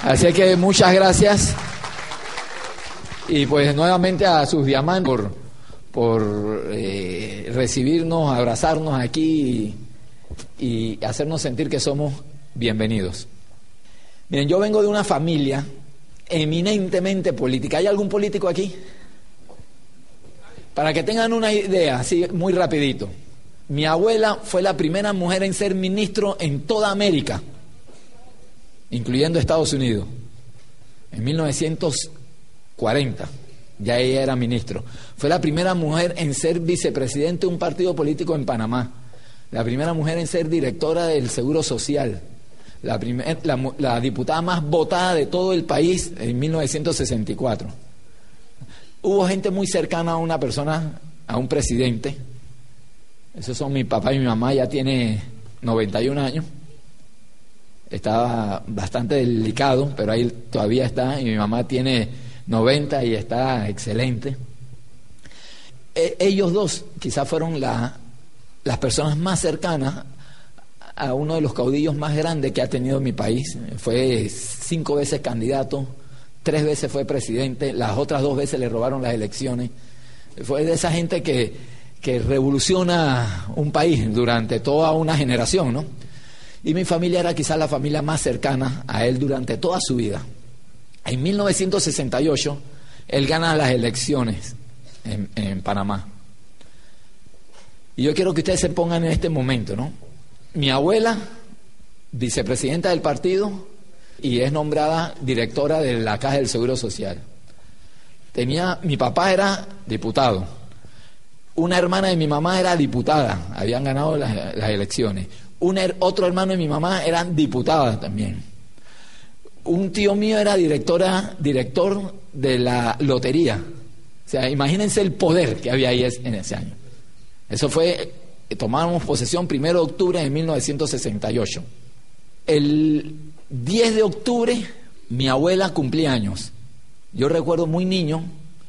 Así que muchas gracias. Y pues nuevamente a sus diamantes por recibirnos, abrazarnos aquí y hacernos sentir que somos bienvenidos. Miren, yo vengo de una familia eminentemente política. ¿Hay algún político aquí? Para que tengan una idea, así muy rapidito. Mi abuela fue la primera mujer en ser ministro en toda América, incluyendo Estados Unidos, en 1940. Ya ella era ministro. Fue la primera mujer en ser vicepresidente de un partido político en Panamá. La primera mujer en ser directora del Seguro Social. La diputada más votada de todo el país en 1964. Hubo gente muy cercana a una persona, a un presidente. Esos son mi papá y mi mamá, ya tiene 91 años. Estaba bastante delicado, pero ahí todavía está. Y mi mamá tiene 90 y está excelente. Ellos dos quizás fueron las personas más cercanas a uno de los caudillos más grandes que ha tenido mi país. Fue 5 veces candidato, 3 veces fue presidente, las otras 2 veces le robaron las elecciones. Fue de esa gente que revoluciona un país durante toda una generación, ¿no? Y mi familia era quizás la familia más cercana a él durante toda su vida. En 1968, él gana las elecciones en Panamá. Y yo quiero que ustedes se pongan en este momento, ¿no? Mi abuela, vicepresidenta del partido, y es nombrada directora de la Caja del Seguro Social. Mi papá era diputado. Una hermana de mi mamá era diputada, habían ganado las elecciones. Otro hermano de mi mamá era diputada también. Un tío mío era director de la lotería. O sea, imagínense el poder que había ahí en ese año. Eso fue, tomamos posesión 1 de octubre de 1968. El 10 de octubre mi abuela cumplía años. Yo recuerdo muy niño,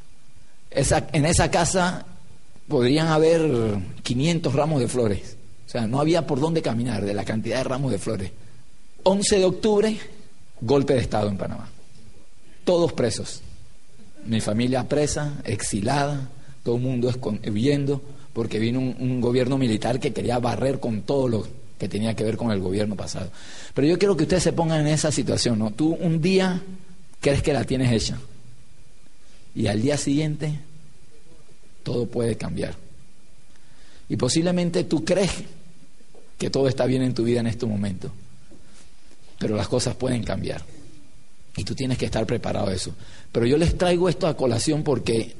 en esa casa podrían haber 500 ramos de flores. O sea, no había por dónde caminar de la cantidad de ramos de flores. 11 de octubre, golpe de Estado en Panamá. Todos presos. Mi familia presa, exilada, todo el mundo huyendo, porque vino un gobierno militar que quería barrer con todo lo que tenía que ver con el gobierno pasado. Pero yo quiero que ustedes se pongan en esa situación, ¿no? Tú un día crees que la tienes hecha y al día siguiente todo puede cambiar. Y posiblemente tú crees que todo está bien en tu vida en este momento, pero las cosas pueden cambiar y tú tienes que estar preparado a eso. Pero yo les traigo esto a colación porque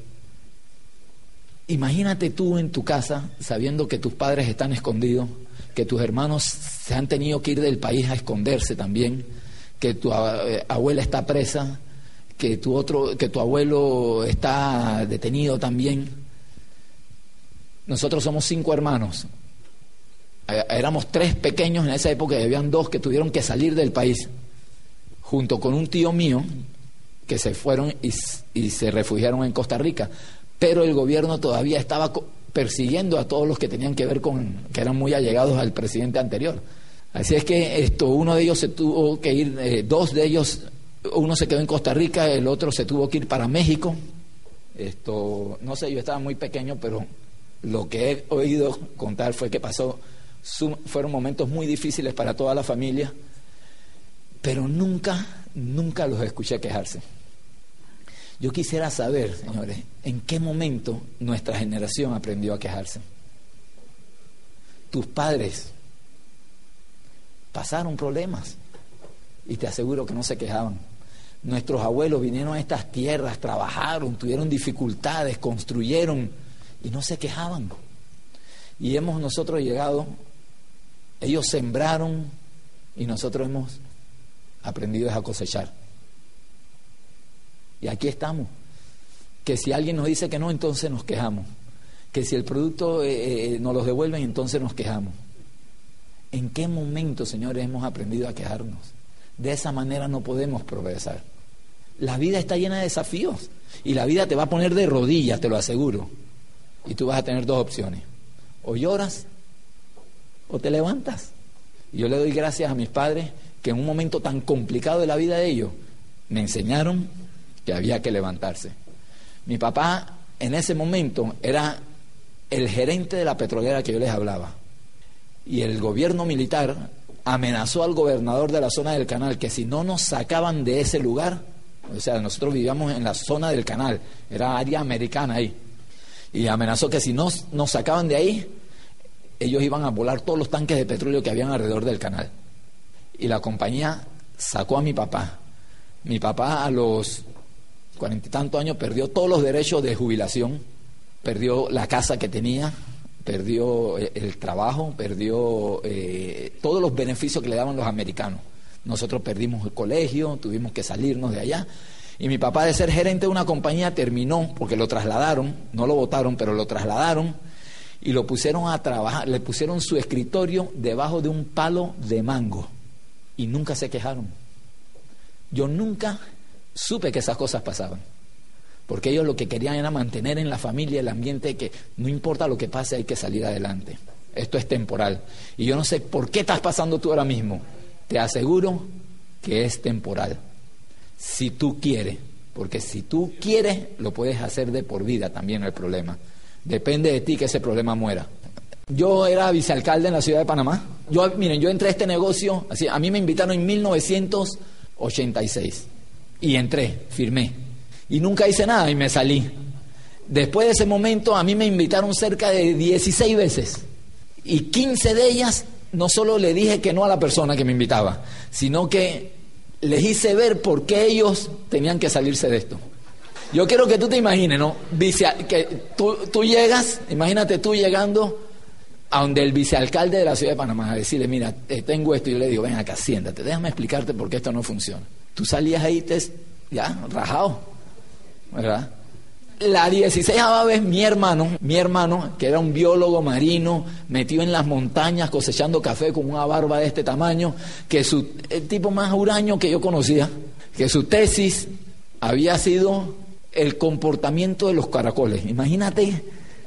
imagínate tú en tu casa sabiendo que tus padres están escondidos, que tus hermanos se han tenido que ir del país a esconderse también, que tu abuela está presa, que tu abuelo está detenido también. Nosotros somos 5 hermanos. Éramos 3 pequeños en esa época y habían 2 que tuvieron que salir del país, junto con un tío mío que se fueron y se refugiaron en Costa Rica. Pero el gobierno todavía estaba persiguiendo a todos los que tenían que ver que eran muy allegados al presidente anterior. Así es que uno de ellos se tuvo que ir, 2 de ellos, uno se quedó en Costa Rica, el otro se tuvo que ir para México. No sé, yo estaba muy pequeño, pero lo que he oído contar fue que fueron momentos muy difíciles para toda la familia, pero nunca los escuché quejarse. Yo quisiera saber, señores, ¿en qué momento nuestra generación aprendió a quejarse? Tus padres pasaron problemas y te aseguro que no se quejaban. Nuestros abuelos vinieron a estas tierras, trabajaron, tuvieron dificultades, construyeron y no se quejaban. Y hemos nosotros llegado, ellos sembraron y nosotros hemos aprendido a cosechar. Y aquí estamos. Que si alguien nos dice que no, entonces nos quejamos. Que si el producto nos lo devuelven, entonces nos quejamos. ¿En qué momento, señores, hemos aprendido a quejarnos? De esa manera no podemos progresar. La vida está llena de desafíos y la vida te va a poner de rodillas, te lo aseguro. Y tú vas a tener 2 opciones. O lloras o te levantas. Y yo le doy gracias a mis padres que en un momento tan complicado de la vida de ellos Me enseñaron que había que levantarse. Mi papá en ese momento era el gerente de la petrolera que yo les hablaba. Y el gobierno militar amenazó al gobernador de la zona del canal que si no nos sacaban de ese lugar, o sea, nosotros vivíamos en la zona del canal, era área americana ahí, y amenazó que si no nos sacaban de ahí, ellos iban a volar todos los tanques de petróleo que habían alrededor del canal. Y la compañía sacó a mi papá. Mi papá a los 40 y tantos años perdió todos los derechos de jubilación, perdió la casa que tenía, perdió el trabajo, perdió todos los beneficios que le daban los americanos. Nosotros perdimos el colegio, tuvimos que salirnos de allá. Y mi papá, de ser gerente de una compañía, terminó, porque lo trasladaron, no lo votaron, pero lo trasladaron y lo pusieron a trabajar, le pusieron su escritorio debajo de un palo de mango y nunca se quejaron. Yo nunca supe que esas cosas pasaban, porque ellos lo que querían era mantener en la familia el ambiente de que no importa lo que pase, hay que salir adelante. Esto es temporal. Y yo no sé por qué estás pasando tú ahora mismo. Te aseguro que es temporal. Si tú quieres, porque si tú quieres, lo puedes hacer de por vida también el problema. Depende de ti que ese problema muera. Yo era vicealcalde en la ciudad de Panamá. Miren, yo entré a este negocio, así, a mí me invitaron en 1986. Y entré, firmé. Y nunca hice nada y me salí. Después de ese momento a mí me invitaron cerca de 16 veces. Y 15 de ellas no solo le dije que no a la persona que me invitaba, sino que les hice ver por qué ellos tenían que salirse de esto. Yo quiero que tú te imagines, ¿no? Que tú llegas, imagínate tú llegando a donde el vicealcalde de la ciudad de Panamá a decirle, mira, tengo esto, y yo le digo, ven acá, siéntate, déjame explicarte por qué esto no funciona. Tú salías ahí ya rajado, ¿verdad? La 16ª vez mi hermano, que era un biólogo marino, metido en las montañas cosechando café con una barba de este tamaño, el tipo más huraño que yo conocía, que su tesis había sido el comportamiento de los caracoles. Imagínate,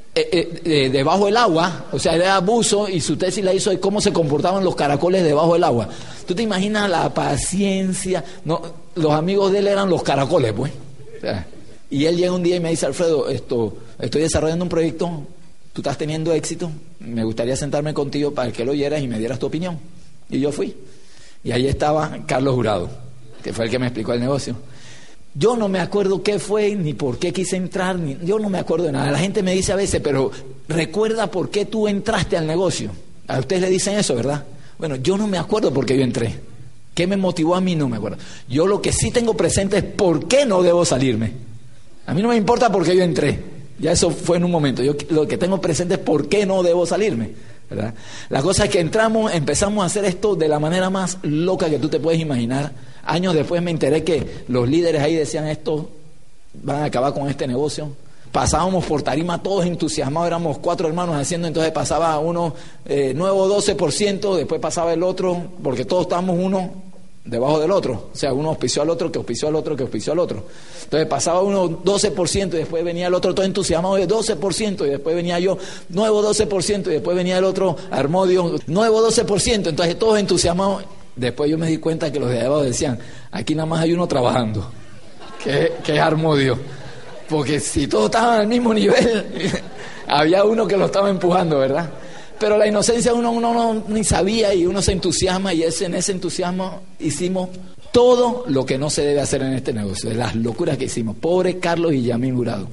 debajo del agua, o sea, era buzo y su tesis la hizo de cómo se comportaban los caracoles debajo del agua. ¿Tú te imaginas la paciencia? No, los amigos de él eran los caracoles, pues. O sea, y él llega un día y me dice, Alfredo, estoy desarrollando un proyecto, tú estás teniendo éxito, me gustaría sentarme contigo para que lo oyeras y me dieras tu opinión. Y yo fui. Y ahí estaba Carlos Jurado, que fue el que me explicó el negocio. Yo no me acuerdo qué fue, ni por qué quise entrar, yo no me acuerdo de nada. La gente me dice a veces, pero recuerda por qué tú entraste al negocio. A ustedes le dicen eso, ¿verdad? Bueno, yo no me acuerdo por qué yo entré. ¿Qué me motivó a mí? No me acuerdo. Yo lo que sí tengo presente es por qué no debo salirme. A mí no me importa por qué yo entré. Ya eso fue en un momento. Yo lo que tengo presente es por qué no debo salirme, ¿verdad? La cosa es que empezamos a hacer esto de la manera más loca que tú te puedes imaginar. Años después me enteré que los líderes ahí decían, esto van a acabar con este negocio. Pasábamos por tarima todos entusiasmados, éramos 4 hermanos haciendo, entonces pasaba uno nuevo 12%, después pasaba el otro, porque todos estábamos uno debajo del otro, o sea, uno auspició al otro, que auspició al otro, que auspició al otro. Entonces pasaba uno 12% y después venía el otro todo entusiasmado de 12% y después venía yo, nuevo 12% y después venía el otro, Armodio, nuevo 12%, entonces todos entusiasmados. Después yo me di cuenta que los de abajo decían, aquí nada más hay uno trabajando, que es Armodio, porque si todos estaban al mismo nivel, había uno que lo estaba empujando, ¿verdad? Pero la inocencia uno no ni sabía y uno se entusiasma y en ese entusiasmo hicimos todo lo que no se debe hacer en este negocio, de las locuras que hicimos. Pobre Carlos y Yamín Jurado.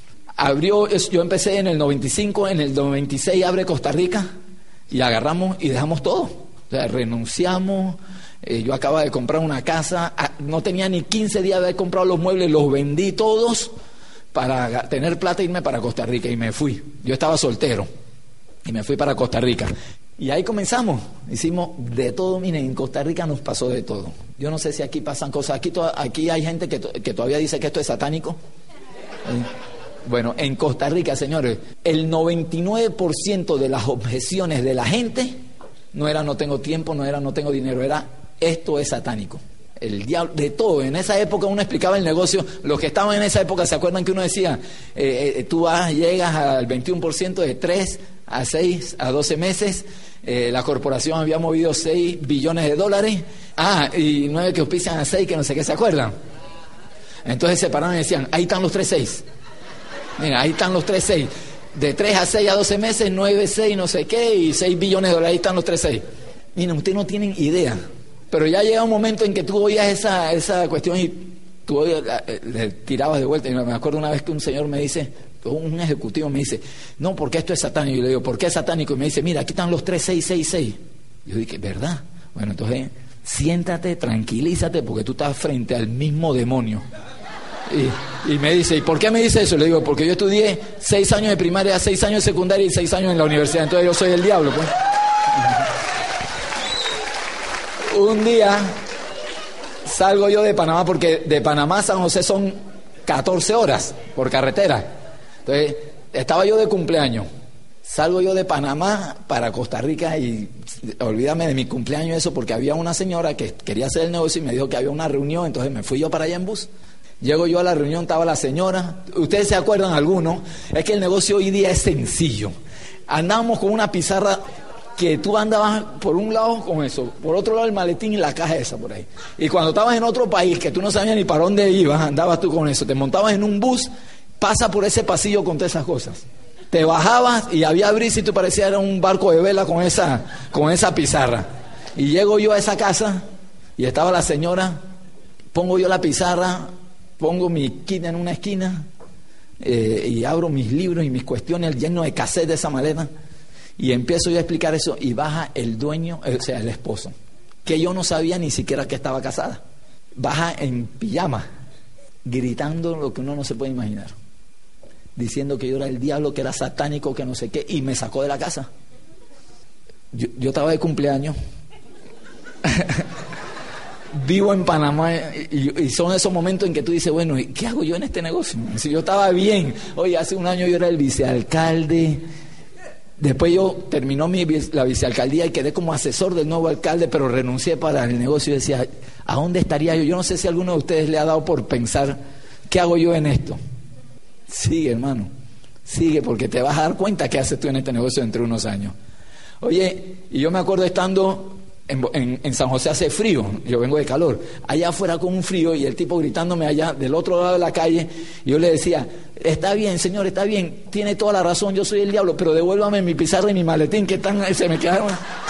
Yo empecé en el 95, en el 96 abre Costa Rica y agarramos y dejamos todo. O sea, renunciamos. Yo acababa de comprar una casa, no tenía ni 15 días de haber comprado los muebles, los vendí todos para tener plata e irme para Costa Rica y me fui. Yo estaba soltero. Y me fui para Costa Rica. Y ahí comenzamos. Hicimos de todo. Miren, en Costa Rica nos pasó de todo. Yo no sé si aquí pasan cosas. Aquí hay gente que todavía dice que esto es satánico. Bueno, en Costa Rica, señores, el 99% de las objeciones de la gente no era no tengo tiempo, no era no tengo dinero, era esto es satánico. El diablo, de todo. En esa época uno explicaba el negocio. Los que estaban en esa época se acuerdan que uno decía, tú llegas al 21% de 3 a 6 a 12 meses, La corporación había movido $6 billones. Y 9 que auspician a 6, que no sé qué, ¿se acuerdan? Entonces se pararon y decían, ahí están los 3 6. Mira, ahí están los 3 6. De 3 a 6 a 12 meses, 9, 6, no sé qué, y $6 billones. Ahí están los 3 6. Miren, ustedes no tienen idea. Pero ya llega un momento en que tú oías esa cuestión y tú le tirabas de vuelta. Y me acuerdo una vez que un señor me dice, un ejecutivo me dice, no, porque esto es satánico. Y yo le digo, ¿por qué es satánico? Y me dice, mira, aquí están los 3 6 6 6. Yo dije, ¿verdad? Bueno, entonces siéntate, tranquilízate, porque tú estás frente al mismo demonio. Y me dice, ¿y por qué me dice eso? Le digo, porque yo estudié 6 años de primaria, 6 años de secundaria y 6 años en la universidad. Entonces yo soy el diablo, pues. Un día salgo yo de Panamá, porque de Panamá a San José son 14 horas por carretera. Entonces estaba yo de cumpleaños. Salgo yo de Panamá para Costa Rica y olvídame de mi cumpleaños eso, porque había una señora que quería hacer el negocio y me dijo que había una reunión. Entonces me fui yo para allá en bus. Llego yo a la reunión, estaba la señora. Ustedes se acuerdan algunos, es que el negocio hoy día es sencillo. Andábamos con una pizarra que tú andabas por un lado con eso, por otro lado el maletín y la caja esa por ahí. Y cuando estabas en otro país que tú no sabías ni para dónde ibas, andabas tú con eso. Te montabas en un bus, pasa por ese pasillo con todas esas cosas. Te bajabas y había brisa y tú parecías era un barco de vela con esa pizarra. Y llego yo a esa casa y estaba la señora, pongo yo la pizarra, pongo mi kit en una esquina y abro mis libros y mis cuestiones lleno de cassette de esa maleta y empiezo yo a explicar eso y baja el dueño, o sea, el esposo, que yo no sabía ni siquiera que estaba casada. Baja en pijama, gritando lo que uno no se puede imaginar, diciendo que yo era el diablo, que era satánico, que no sé qué, y me sacó de la casa. Yo estaba de cumpleaños. Vivo en Panamá y son esos momentos en que tú dices, bueno, ¿y qué hago yo en este negocio? Si yo estaba bien, oye, hace un año yo era el vicealcalde, después yo terminó la vicealcaldía y quedé como asesor del nuevo alcalde, pero renuncié para el negocio y decía, ¿a dónde estaría yo? Yo no sé si a alguno de ustedes le ha dado por pensar, ¿qué hago yo en esto? Sigue, hermano, sigue, porque te vas a dar cuenta qué haces tú en este negocio dentro de unos años. Oye, y yo me acuerdo estando en San José, hace frío, yo vengo de calor, allá afuera con un frío y el tipo gritándome allá del otro lado de la calle, y yo le decía, está bien señor, está bien, tiene toda la razón, yo soy el diablo, pero devuélvame mi pizarra y mi maletín que se me quedaron.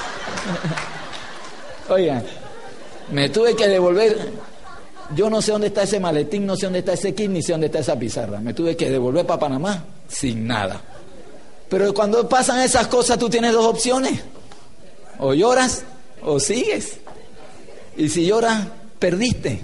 Oigan, me tuve que devolver, yo no sé dónde está ese maletín, no sé dónde está ese kit, ni sé dónde está esa pizarra, me tuve que devolver para Panamá sin nada. Pero cuando pasan esas cosas tú tienes 2 opciones, o lloras o sigues. Y si lloras, perdiste.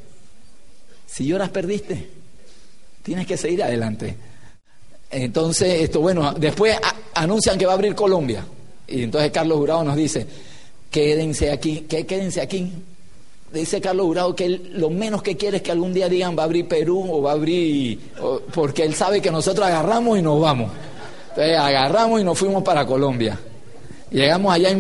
Si lloras, perdiste. Tienes que seguir adelante. Entonces, después anuncian que va a abrir Colombia. Y entonces Carlos Jurado nos dice, quédense aquí. ¿Qué quédense aquí? Dice Carlos Jurado que él lo menos que quiere es que algún día digan va a abrir Perú o va a abrir... porque él sabe que nosotros agarramos y nos vamos. Entonces agarramos y nos fuimos para Colombia. Llegamos allá en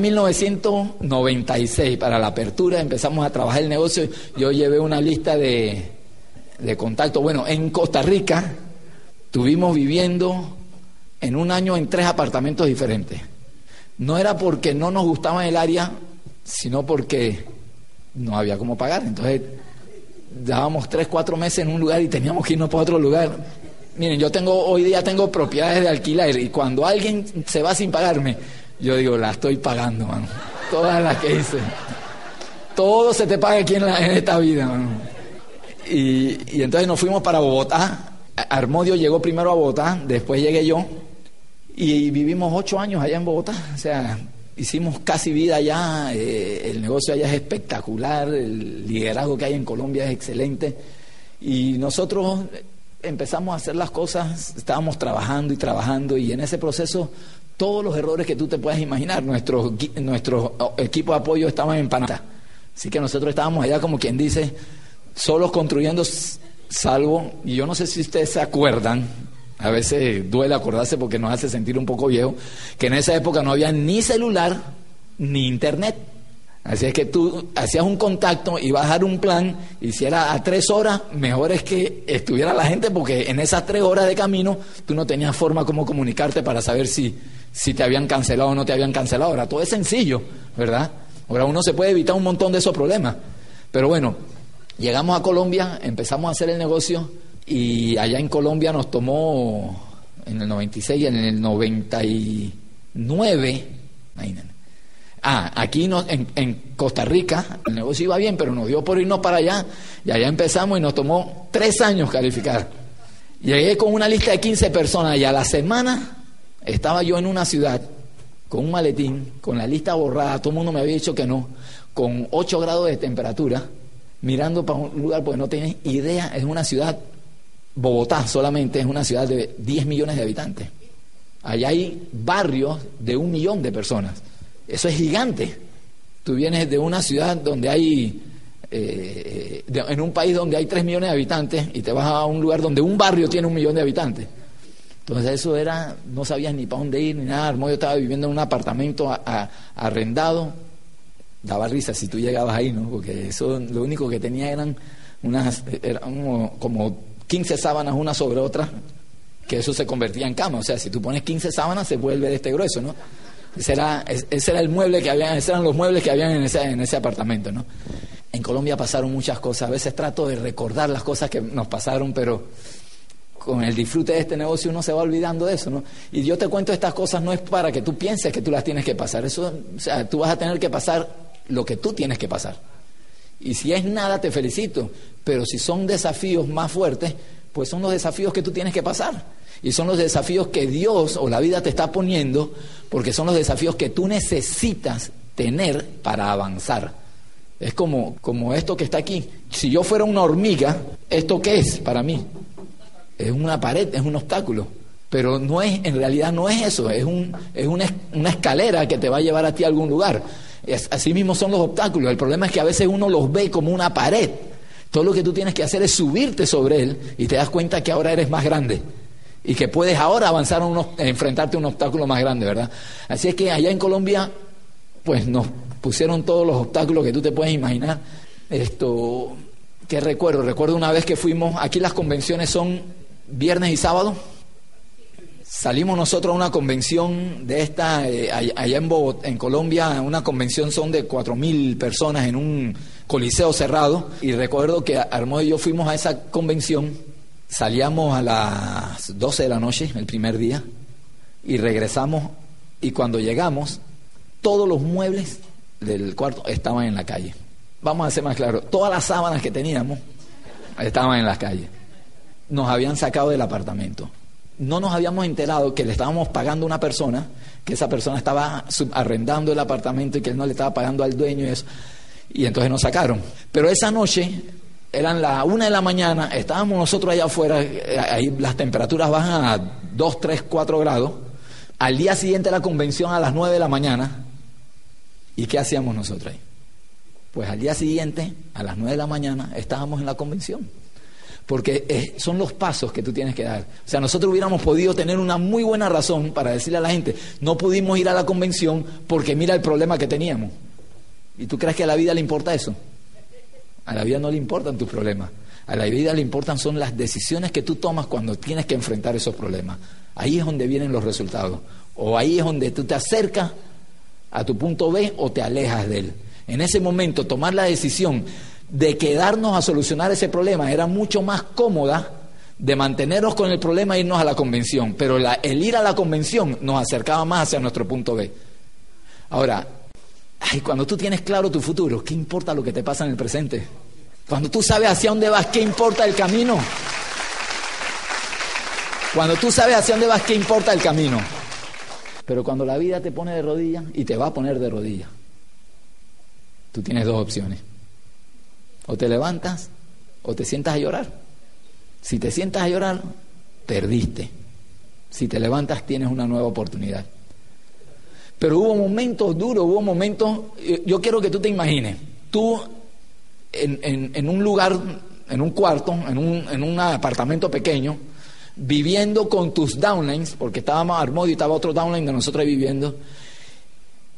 1996 para la apertura, empezamos a trabajar el negocio. Yo llevé una lista de contactos. Bueno, en Costa Rica estuvimos viviendo en un año en 3 apartamentos diferentes. No era porque no nos gustaba el área, sino porque no había cómo pagar. Entonces dábamos 3-4 meses en un lugar y teníamos que irnos para otro lugar. Miren, hoy día tengo propiedades de alquiler y cuando alguien se va sin pagarme, yo digo, la estoy pagando, mano. Todas las que hice. Todo se te paga aquí en esta vida, mano. Y entonces nos fuimos para Bogotá. Armodio llegó primero a Bogotá, después llegué yo. Y vivimos 8 años allá en Bogotá. O sea, hicimos casi vida allá. El negocio allá es espectacular. El liderazgo que hay en Colombia es excelente. Y nosotros empezamos a hacer las cosas. Estábamos trabajando y trabajando. Y en ese proceso... todos los errores que tú te puedas imaginar, nuestros equipos de apoyo estaban en Panamá. Así que nosotros estábamos allá, como quien dice, solos construyendo, salvo, y yo no sé si ustedes se acuerdan, a veces duele acordarse porque nos hace sentir un poco viejo, que en esa época no había ni celular ni internet. Así es que tú hacías un contacto y vas a dar un plan, y si era a 3 horas, mejor es que estuviera la gente, porque en esas 3 horas de camino tú no tenías forma como comunicarte para saber si te habían cancelado o no te habían cancelado. Ahora todo es sencillo, ¿verdad? Ahora uno se puede evitar un montón de esos problemas. Pero bueno, llegamos a Colombia, empezamos a hacer el negocio, y allá en Colombia nos tomó en el 96 y en el 99, imagínate. Aquí en Costa Rica el negocio iba bien, pero nos dio por irnos para allá, y allá empezamos y nos tomó 3 años calificar. Llegué con una lista de 15 personas y a la semana estaba yo en una ciudad con un maletín, con la lista borrada, todo el mundo me había dicho que no, con 8 grados de temperatura, mirando para un lugar porque no tenía idea. Es una ciudad, Bogotá solamente es una ciudad de 10 millones de habitantes. Allá hay barrios de 1 millón de personas. Eso es gigante. Tú vienes de una ciudad donde hay, en un país donde hay 3 millones de habitantes, y te vas a un lugar donde un barrio tiene 1 millón de habitantes. Entonces eso era, no sabías ni para dónde ir ni nada. Yo estaba viviendo en un apartamento arrendado. Daba risa si tú llegabas ahí, ¿no? Porque eso lo único que tenía eran como 15 sábanas una sobre otra, que eso se convertía en cama. O sea, si tú pones 15 sábanas se vuelve de este grueso, ¿no? Ese era el mueble que había, esos eran los muebles que habían en ese apartamento, ¿no? En Colombia pasaron muchas cosas. A veces trato de recordar las cosas que nos pasaron, pero con el disfrute de este negocio uno se va olvidando de eso, ¿no? Y yo te cuento estas cosas no es para que tú pienses que tú las tienes que pasar. Eso, o sea, tú vas a tener que pasar lo que tú tienes que pasar. Y si es nada, te felicito. Pero si son desafíos más fuertes, pues son los desafíos que tú tienes que pasar. Y son los desafíos que Dios o la vida te está poniendo, porque son los desafíos que tú necesitas tener para avanzar. Es como esto que está aquí. Si yo fuera una hormiga, ¿esto qué es para mí? Es una pared, es un obstáculo. Pero no es, en realidad no es eso, es una escalera que te va a llevar a ti a algún lugar. Así mismo son los obstáculos. El problema es que a veces uno los ve como una pared. Todo lo que tú tienes que hacer es subirte sobre él, y te das cuenta que ahora eres más grande. Y que puedes ahora avanzar a enfrentarte a un obstáculo más grande, ¿verdad? Así es que allá en Colombia, pues nos pusieron todos los obstáculos que tú te puedes imaginar. ¿Qué recuerdo? Recuerdo una vez que fuimos, aquí las convenciones son viernes y sábado. Salimos nosotros a una convención de esta, allá en Bogotá, en Colombia, una convención son de 4.000 personas en un coliseo cerrado. Y recuerdo que Armando y yo fuimos a esa convención. Salíamos a las 12 de la noche el primer día y regresamos, y cuando llegamos todos los muebles del cuarto estaban en la calle. Vamos a ser más claros, todas las sábanas que teníamos estaban en las calles. Nos habían sacado del apartamento. No nos habíamos enterado que le estábamos pagando a una persona, que esa persona estaba arrendando el apartamento y que él no le estaba pagando al dueño y eso. Y entonces nos sacaron. Pero esa noche eran las 1 de la mañana, estábamos nosotros allá afuera, ahí las temperaturas bajan a 2, 3, 4 grados. Al día siguiente la convención a las 9 de la mañana. ¿Y qué hacíamos nosotros ahí? Pues al día siguiente, a las 9 de la mañana, estábamos en la convención. Porque son los pasos que tú tienes que dar. O sea, nosotros hubiéramos podido tener una muy buena razón para decirle a la gente, no pudimos ir a la convención porque mira el problema que teníamos. ¿Y tú crees que a la vida le importa eso? A la vida no le importan tus problemas. A la vida le importan son las decisiones que tú tomas cuando tienes que enfrentar esos problemas. Ahí es donde vienen los resultados. O ahí es donde tú te acercas a tu punto B o te alejas de él. En ese momento, tomar la decisión de quedarnos a solucionar ese problema era mucho más cómoda de mantenernos con el problema e irnos a la convención. Pero el ir a la convención nos acercaba más hacia nuestro punto B. Ahora, cuando tú tienes claro tu futuro, ¿qué importa lo que te pasa en el presente? Cuando tú sabes hacia dónde vas, ¿qué importa el camino? Cuando tú sabes hacia dónde vas, ¿qué importa el camino? Pero cuando la vida te pone de rodillas, y te va a poner de rodillas, tú tienes 2 opciones. O te levantas o te sientas a llorar. Si te sientas a llorar, perdiste. Si te levantas, tienes una nueva oportunidad. Pero hubo momentos duros, hubo momentos. Yo quiero que tú te imagines, tú en un lugar, en un cuarto, en un apartamento pequeño, viviendo con tus downlines, porque estábamos Armando y estaba otro downline de nosotros ahí viviendo,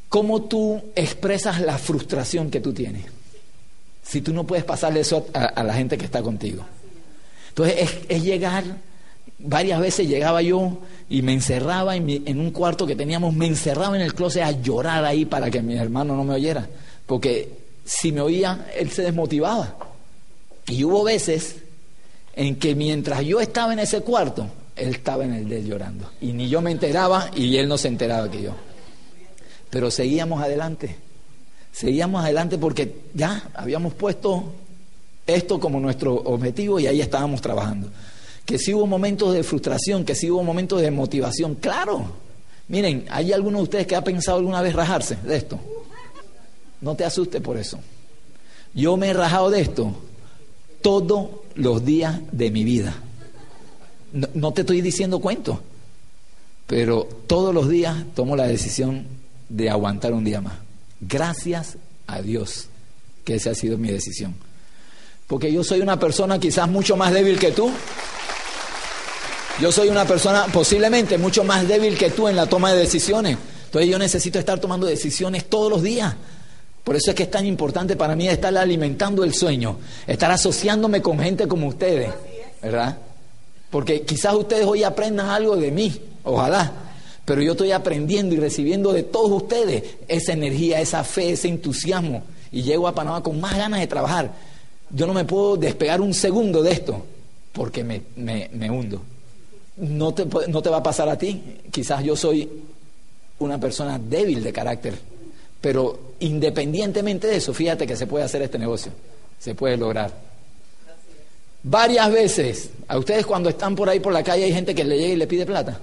¿Cómo tú expresas la frustración que tú tienes? Si tú no puedes pasarle eso a la gente que está contigo. Entonces es llegar, varias veces llegaba yo y me encerraba en un cuarto que teníamos, me encerraba en el closet a llorar ahí para que mi hermano no me oyera, porque si me oía, él se desmotivaba. Y hubo veces en que mientras yo estaba en ese cuarto, él estaba en el de él llorando. Y ni yo me enteraba y él no se enteraba que yo. Pero seguíamos adelante porque ya habíamos puesto esto como nuestro objetivo y ahí estábamos trabajando. Que sí hubo momentos de frustración, que sí hubo momentos de motivación, claro. Miren, ¿hay alguno de ustedes que ha pensado alguna vez rajarse de esto? No te asustes por eso. Yo me he rajado de esto todos los días de mi vida. No te estoy diciendo cuentos, pero todos los días tomo la decisión de aguantar un día más. Gracias a Dios que esa ha sido mi decisión. Porque yo soy una persona quizás mucho más débil que tú. Yo soy una persona posiblemente mucho más débil que tú en la toma de decisiones. Entonces yo necesito estar tomando decisiones todos los días. Por eso es que es tan importante para mí estar alimentando el sueño, estar asociándome con gente como ustedes, ¿verdad? Porque quizás ustedes hoy aprendan algo de mí, ojalá, pero yo estoy aprendiendo y recibiendo de todos ustedes esa energía, esa fe, ese entusiasmo, y llego a Panamá con más ganas de trabajar. Yo no me puedo despegar un segundo de esto, porque me hundo. No te va a pasar a ti, quizás yo soy una persona débil de carácter, pero independientemente de eso, fíjate que se puede hacer este negocio, se puede lograr. Varias veces, a ustedes cuando están por ahí por la calle hay gente que le llega y le pide plata.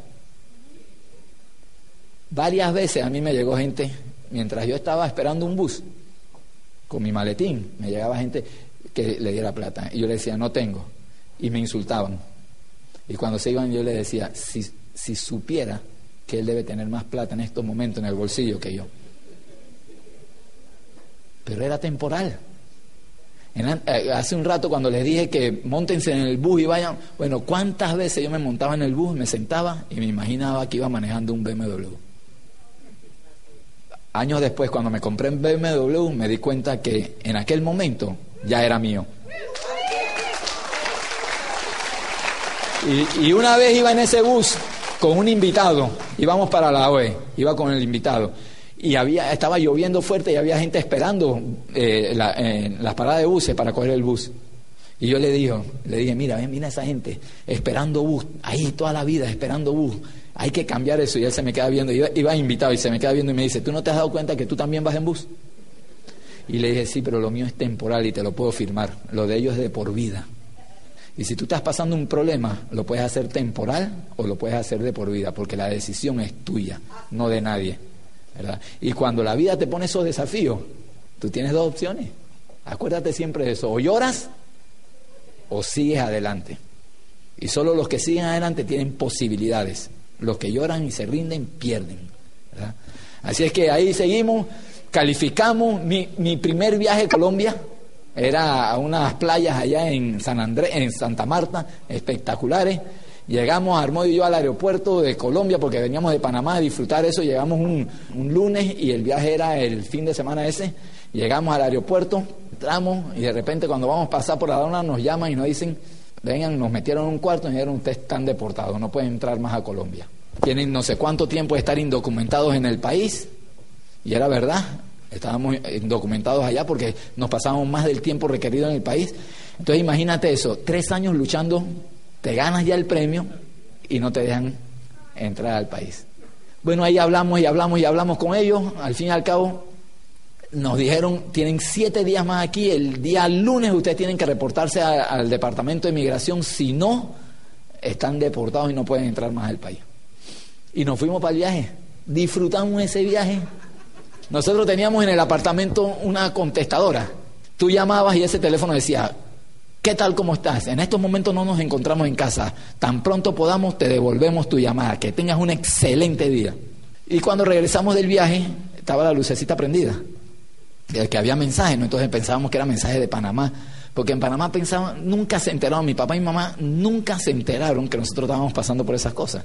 Varias veces a mí me llegó gente, mientras yo estaba esperando un bus, con mi maletín, me llegaba gente que le diera plata, y yo le decía, no tengo, y me insultaban. Y cuando se iban yo le decía, si supiera que él debe tener más plata en estos momentos en el bolsillo que yo. Pero era temporal. Hace un rato cuando les dije que móntense en el bus y vayan, bueno, ¿cuántas veces yo me montaba en el bus, me sentaba y me imaginaba que iba manejando un BMW? Años después, cuando me compré un BMW, me di cuenta que en aquel momento ya era mío. Y una vez iba en ese bus con un invitado, íbamos para la OE, iba con el invitado, y estaba lloviendo fuerte y había gente esperando en las paradas de buses para coger el bus. Y yo le dije, mira esa gente esperando bus, ahí toda la vida esperando bus, hay que cambiar eso. Y él se me queda viendo, iba invitado y se me queda viendo y me dice, ¿tú no te has dado cuenta que tú también vas en bus? Y le dije, sí, pero lo mío es temporal y te lo puedo firmar, lo de ellos es de por vida. Y si tú estás pasando un problema, lo puedes hacer temporal o lo puedes hacer de por vida, porque la decisión es tuya, no de nadie, ¿verdad? Y cuando la vida te pone esos desafíos, tú tienes dos opciones. Acuérdate siempre de eso, o lloras o sigues adelante. Y solo los que siguen adelante tienen posibilidades. Los que lloran y se rinden, pierden, ¿verdad? Así es que ahí seguimos, calificamos. Mi primer viaje a Colombia era a unas playas allá en San Andrés, en Santa Marta, espectaculares. Llegamos, Armando y yo, al aeropuerto de Colombia, porque veníamos de Panamá a disfrutar eso. Llegamos un lunes y el viaje era el fin de semana ese. Llegamos al aeropuerto, entramos y de repente cuando vamos a pasar por la aduana nos llaman y nos dicen, vengan, nos metieron en un cuarto y nos dijeron, ustedes están deportados, no pueden entrar más a Colombia. Tienen no sé cuánto tiempo de estar indocumentados en el país. Y era verdad, estábamos indocumentados allá porque nos pasábamos más del tiempo requerido en el país. Entonces imagínate eso, 3 años luchando, te ganas ya el premio y no te dejan entrar al país. Bueno, ahí hablamos con ellos. Al fin y al cabo nos dijeron, tienen 7 días más aquí, el día lunes ustedes tienen que reportarse al departamento de migración, si no, están deportados y no pueden entrar más al país. Y nos fuimos para el viaje, disfrutamos ese viaje. Nosotros teníamos en el apartamento una contestadora. Tú llamabas y ese teléfono decía, ¿qué tal, cómo estás? En estos momentos no nos encontramos en casa, tan pronto podamos te devolvemos tu llamada, que tengas un excelente día. Y cuando regresamos del viaje, estaba la lucecita prendida, que había mensajes, ¿no? Entonces pensábamos que era mensaje de Panamá, porque en Panamá pensaban, nunca se enteraron, mi papá y mi mamá nunca se enteraron que nosotros estábamos pasando por esas cosas.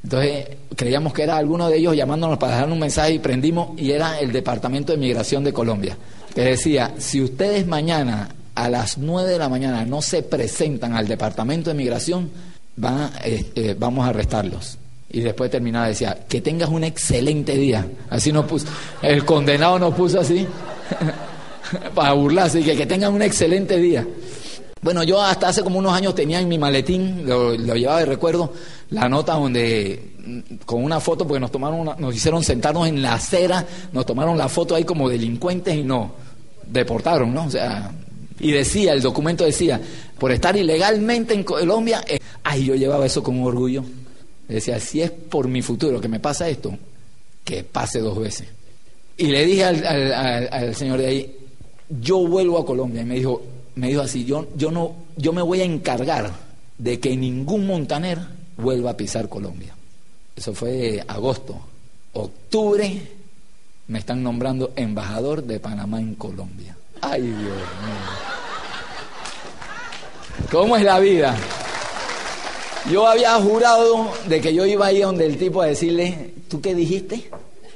Entonces creíamos que era alguno de ellos llamándonos para dejar un mensaje y prendimos, y era el Departamento de Migración de Colombia, que decía: si ustedes mañana a las 9 de la mañana no se presentan al Departamento de Migración, vamos a arrestarlos. Y después terminaba, decía: que tengas un excelente día. Así nos puso, el condenado nos puso así para burlarse, y que tengan un excelente día. Bueno, yo hasta hace como unos años tenía en mi maletín, lo llevaba de recuerdo, la nota donde, con una foto, porque nos hicieron sentarnos en la acera, nos tomaron la foto ahí como delincuentes y nos deportaron, ¿no? O sea, y decía, el documento decía: por estar ilegalmente en Colombia. Yo llevaba eso con orgullo. Decía: si es por mi futuro que me pasa esto, que pase 2 veces. Y le dije al señor de ahí: yo vuelvo a Colombia. Y me dijo así: yo me voy a encargar de que ningún montaner vuelva a pisar Colombia. Eso fue agosto. Octubre me están nombrando embajador de Panamá en Colombia. Ay, Dios mío. ¿Cómo es la vida? Yo había jurado de que yo iba ahí donde el tipo a decirle: ¿tú qué dijiste?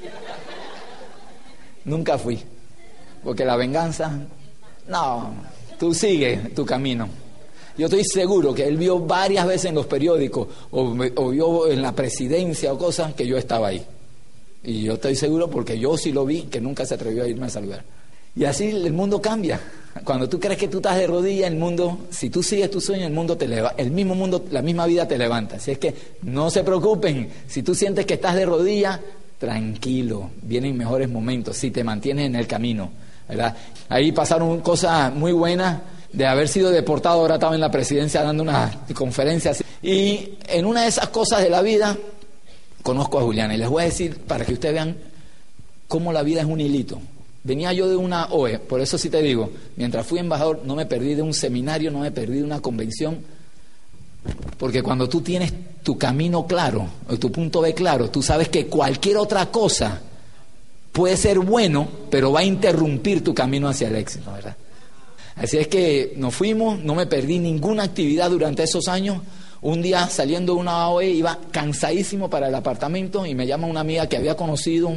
Nunca fui, porque la venganza, no, tú sigue tu camino. Yo estoy seguro que él vio varias veces en los periódicos o vio en la presidencia o cosas que yo estaba ahí. Y yo estoy seguro porque yo sí lo vi, que nunca se atrevió a irme a saludar. Y así el mundo cambia. Cuando tú crees que tú estás de rodillas, el mundo, si tú sigues tu sueño, el mundo te levanta, el mismo mundo, la misma vida te levanta. Así es que no se preocupen. Si tú sientes que estás de rodillas, tranquilo, vienen mejores momentos si te mantienes en el camino, ¿verdad? Ahí pasaron cosas muy buenas. De haber sido deportado, ahora estaba en la presidencia dando una conferencia. Y en una de esas cosas de la vida conozco a Juliana, y les voy a decir para que ustedes vean cómo la vida es un hilito. Venía yo de una OE, por eso sí te digo, mientras fui embajador no me perdí de un seminario, no me perdí de una convención, porque cuando tú tienes tu camino claro, o tu punto B claro, tú sabes que cualquier otra cosa puede ser bueno, pero va a interrumpir tu camino hacia el éxito, ¿verdad? Así es que nos fuimos, no me perdí ninguna actividad durante esos años. Un día saliendo de una OE iba cansadísimo para el apartamento y me llama una amiga que había conocido,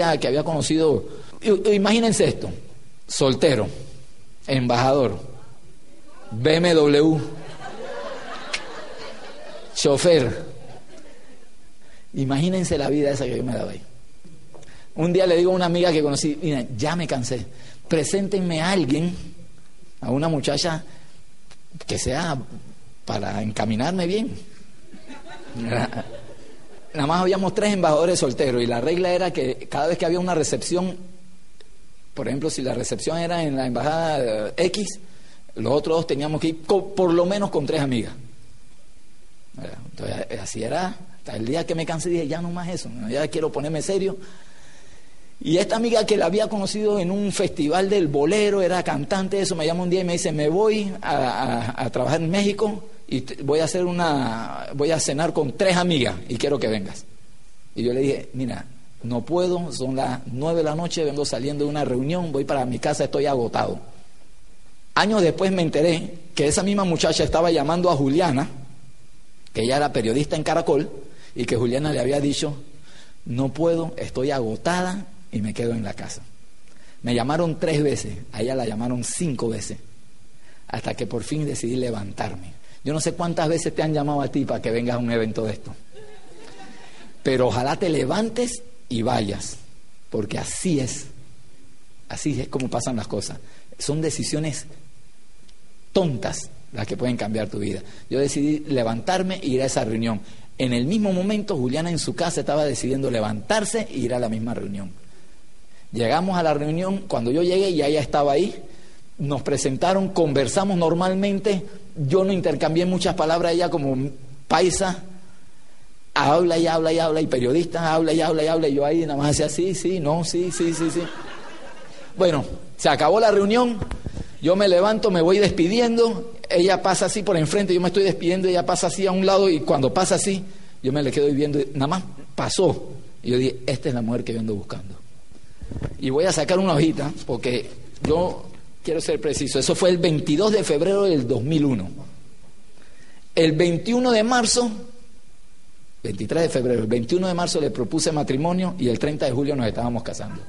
imagínense esto: soltero, embajador, BMW, chofer. Imagínense la vida esa que yo me daba ahí. Un día le digo a una amiga que conocí: mira, ya me cansé, preséntenme a alguien, a una muchacha que sea para encaminarme bien. Nada más habíamos 3 embajadores solteros y la regla era que cada vez que había una recepción, por ejemplo, si la recepción era en la embajada X, los otros 2 teníamos que ir por lo menos con 3 amigas. Entonces así era hasta el día que me cansé y dije: ya no más eso, ya quiero ponerme serio. Y esta amiga que la había conocido en un festival del bolero, era cantante, eso, me llama un día y me dice: me voy a trabajar en México y voy a cenar con 3 amigas y quiero que vengas. Y yo le dije: mira, no puedo, son las 9 de la noche, vengo saliendo de una reunión, voy para mi casa, estoy agotado. Años después me enteré que esa misma muchacha estaba llamando a Juliana, que ella era periodista en Caracol, y que Juliana le había dicho: no puedo, estoy agotada y me quedo en la casa. Me llamaron 3 veces, a ella la llamaron 5 veces, hasta que por fin decidí levantarme. Yo no sé cuántas veces te han llamado a ti para que vengas a un evento de esto, pero ojalá te levantes y vayas, porque así es como pasan las cosas. Son decisiones tontas las que pueden cambiar tu vida. Yo decidí levantarme e ir a esa reunión. En el mismo momento, Juliana en su casa estaba decidiendo levantarse e ir a la misma reunión. Llegamos a la reunión, cuando yo llegué ya ella estaba ahí, nos presentaron, conversamos normalmente, yo no intercambié muchas palabras, ella como paisa, habla y habla y habla, y periodista, habla y habla y habla, y yo ahí nada más hacía sí. Bueno, se acabó la reunión, yo me levanto, me voy despidiendo, ella pasa así por enfrente, yo me estoy despidiendo, ella pasa así a un lado, y cuando pasa así, yo me le quedo viendo, nada más pasó, y yo dije: esta es la mujer que yo ando buscando. Y voy a sacar una hojita, porque yo quiero ser preciso, eso fue el 22 de febrero del 2001. El 21 de marzo 23 de febrero, el 21 de marzo le propuse matrimonio y el 30 de julio nos estábamos casando.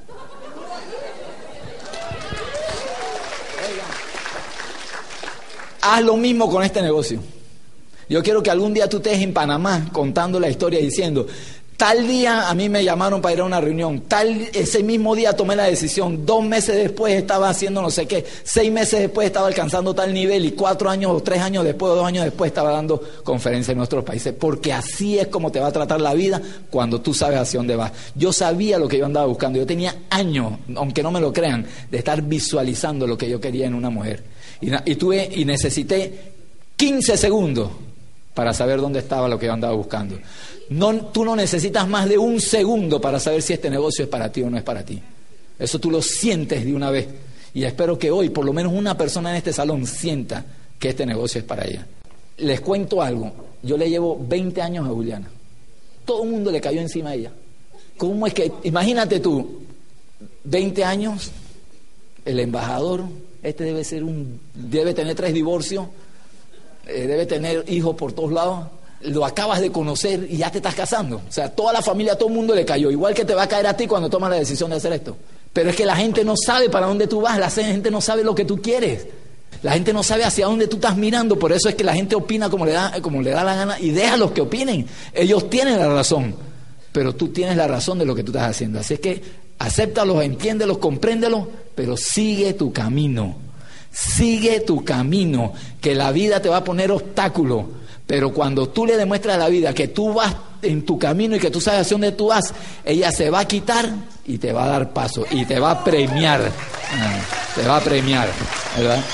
Haz lo mismo con este negocio. Yo quiero que algún día tú estés en Panamá contando la historia diciendo, tal día a mí me llamaron para ir a una reunión, ese mismo día tomé la decisión, 2 meses después estaba haciendo no sé qué, 6 meses después estaba alcanzando tal nivel y 4 años o 3 años después o 2 años después estaba dando conferencias en nuestros países, porque así es como te va a tratar la vida cuando tú sabes hacia dónde vas. Yo sabía lo que yo andaba buscando, yo tenía años, aunque no me lo crean, de estar visualizando lo que yo quería en una mujer y necesité 15 segundos para saber dónde estaba lo que yo andaba buscando. Tú no necesitas más de 1 segundo para saber si este negocio es para ti o no es para ti. Eso tú lo sientes de una vez. Y espero que hoy, por lo menos una persona en este salón sienta que este negocio es para ella. Les cuento algo. Yo le llevo 20 años a Juliana. Todo el mundo le cayó encima a ella. ¿Cómo es que? Imagínate tú, 20 años, el embajador, debe tener 3 divorcios, debe tener hijos por todos lados. Lo acabas de conocer y ya te estás casando. O sea, toda la familia, todo el mundo le cayó. Igual que te va a caer a ti cuando tomas la decisión de hacer esto. Pero es que la gente no sabe para dónde tú vas. La gente no sabe lo que tú quieres. La gente no sabe hacia dónde tú estás mirando. Por eso es que la gente opina como le da la gana. Y déjalos que opinen. Ellos tienen la razón. Pero tú tienes la razón de lo que tú estás haciendo. Así es que acéptalos, entiéndelos, compréndelos. Pero sigue tu camino. Sigue tu camino. Que la vida te va a poner obstáculos. Pero cuando tú le demuestras a la vida que tú vas en tu camino y que tú sabes hacia dónde tú vas, ella se va a quitar y te va a dar paso y te va a premiar. Te va a premiar, ¿verdad?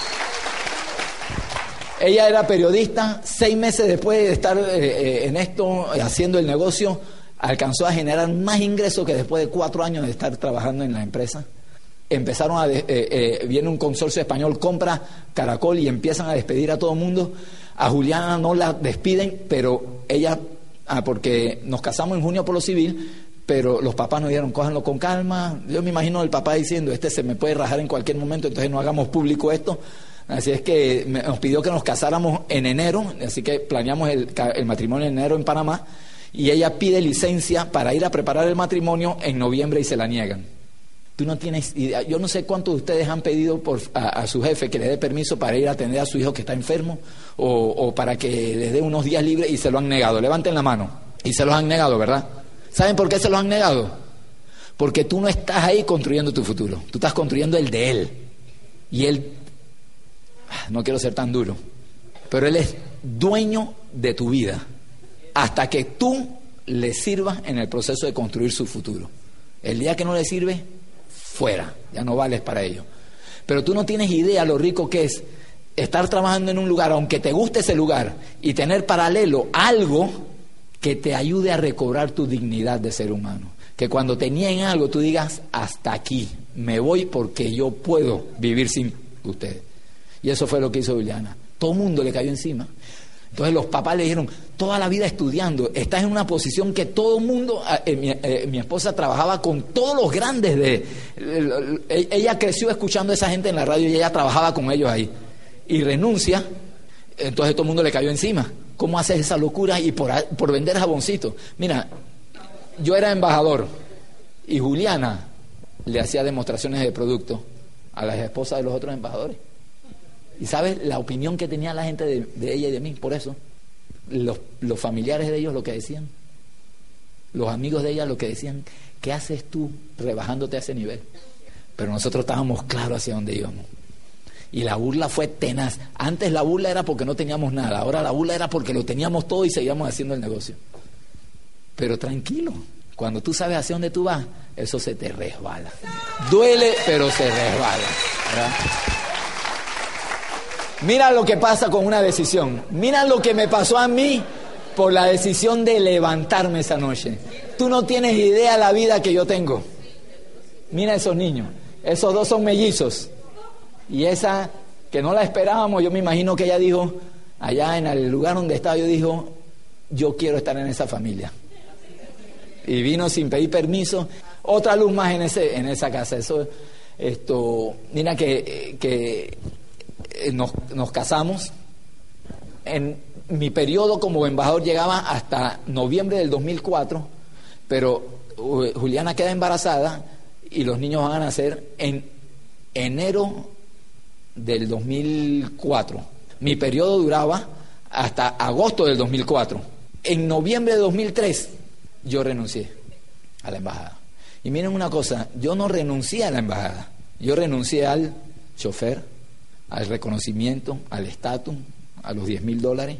Ella era periodista. 6 meses después de estar en esto, haciendo el negocio, alcanzó a generar más ingresos que después de 4 años de estar trabajando en la empresa. Empezaron viene un consorcio español, compra Caracol y empiezan a despedir a todo el mundo. A Juliana no la despiden, pero ella, porque nos casamos en junio por lo civil, pero los papás nos dijeron, cójanlo con calma. Yo me imagino el papá diciendo, se me puede rajar en cualquier momento, entonces no hagamos público esto. Así es que nos pidió que nos casáramos en enero, así que planeamos el matrimonio en enero en Panamá, y ella pide licencia para ir a preparar el matrimonio en noviembre y se la niegan. Tú no tienes idea. Yo no sé cuántos de ustedes han pedido a su jefe que le dé permiso para ir a atender a su hijo que está enfermo o para que les dé unos días libres y se lo han negado. Levanten la mano. Y se los han negado, ¿verdad? ¿Saben por qué se los han negado? Porque tú no estás ahí construyendo tu futuro. Tú estás construyendo el de él. Y él, no quiero ser tan duro, pero él es dueño de tu vida hasta que tú le sirvas en el proceso de construir su futuro. El día que no le sirve, fuera, ya no vales para ello. Pero tú no tienes idea lo rico que es estar trabajando en un lugar, aunque te guste ese lugar, y tener paralelo algo que te ayude a recobrar tu dignidad de ser humano. Que cuando te nieguen algo, tú digas, hasta aquí, me voy porque yo puedo vivir sin ustedes. Y eso fue lo que hizo Juliana. Todo el mundo le cayó encima. Entonces los papás le dijeron, toda la vida estudiando, estás en una posición que todo el mundo, mi esposa trabajaba con todos los grandes ella creció escuchando a esa gente en la radio y ella trabajaba con ellos ahí. Y renuncia, entonces todo el mundo le cayó encima. ¿Cómo haces esa locura? Y por vender jaboncitos. Mira, yo era embajador y Juliana le hacía demostraciones de producto a las esposas de los otros embajadores. ¿Y sabes la opinión que tenía la gente de ella y de mí? Por eso, los familiares de ellos lo que decían, los amigos de ella lo que decían, ¿qué haces tú rebajándote a ese nivel? Pero nosotros estábamos claros hacia dónde íbamos. Y la burla fue tenaz. Antes la burla era porque no teníamos nada, ahora la burla era porque lo teníamos todo y seguíamos haciendo el negocio. Pero tranquilo, cuando tú sabes hacia dónde tú vas, eso se te resbala. Duele, pero se resbala, ¿verdad? Mira lo que pasa con una decisión. Mira lo que me pasó a mí por la decisión de levantarme esa noche. Tú no tienes idea de la vida que yo tengo. Mira esos niños. Esos 2 son mellizos. Y esa que no la esperábamos, yo me imagino que ella dijo, allá en el lugar donde estaba, yo dijo, yo quiero estar en esa familia. Y vino sin pedir permiso. Otra luz más en esa casa. Mira que nos casamos. mi periodo como embajador llegaba hasta noviembre del 2004, pero Juliana queda embarazada y los niños van a nacer en enero del 2004. Mi periodo duraba hasta agosto del 2004. En noviembre de 2003 yo renuncié a la embajada. Y miren una cosa, yo no renuncié a la embajada, yo renuncié al chofer, al reconocimiento, al estatus, a los $10,000,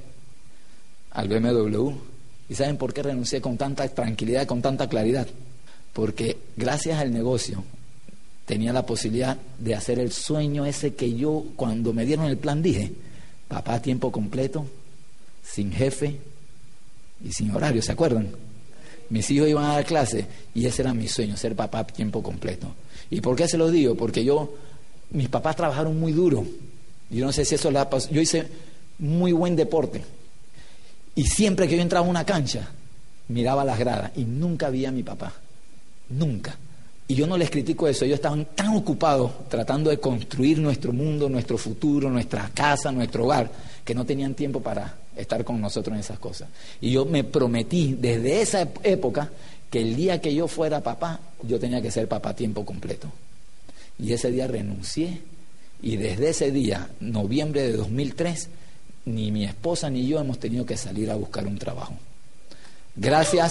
al BMW. ¿Y saben por qué renuncié con tanta tranquilidad, con tanta claridad? Porque gracias al negocio tenía la posibilidad de hacer el sueño ese que yo, cuando me dieron el plan, dije: papá a tiempo completo, sin jefe y sin horario, ¿se acuerdan? Mis hijos iban a dar clase y ese era mi sueño, ser papá a tiempo completo. ¿Y por qué se los digo? Porque mis papás trabajaron muy duro. Yo no sé si eso les pasó. Yo hice muy buen deporte y siempre que yo entraba a una cancha miraba las gradas y nunca vi a mi papá, nunca. Y yo no les critico eso, ellos estaban tan ocupados tratando de construir nuestro mundo, nuestro futuro, nuestra casa, nuestro hogar, que no tenían tiempo para estar con nosotros en esas cosas. Y yo me prometí desde esa época que el día que yo fuera papá, yo tenía que ser papá a tiempo completo. Y ese día renuncié, y desde ese día, noviembre de 2003, ni mi esposa ni yo hemos tenido que salir a buscar un trabajo. Gracias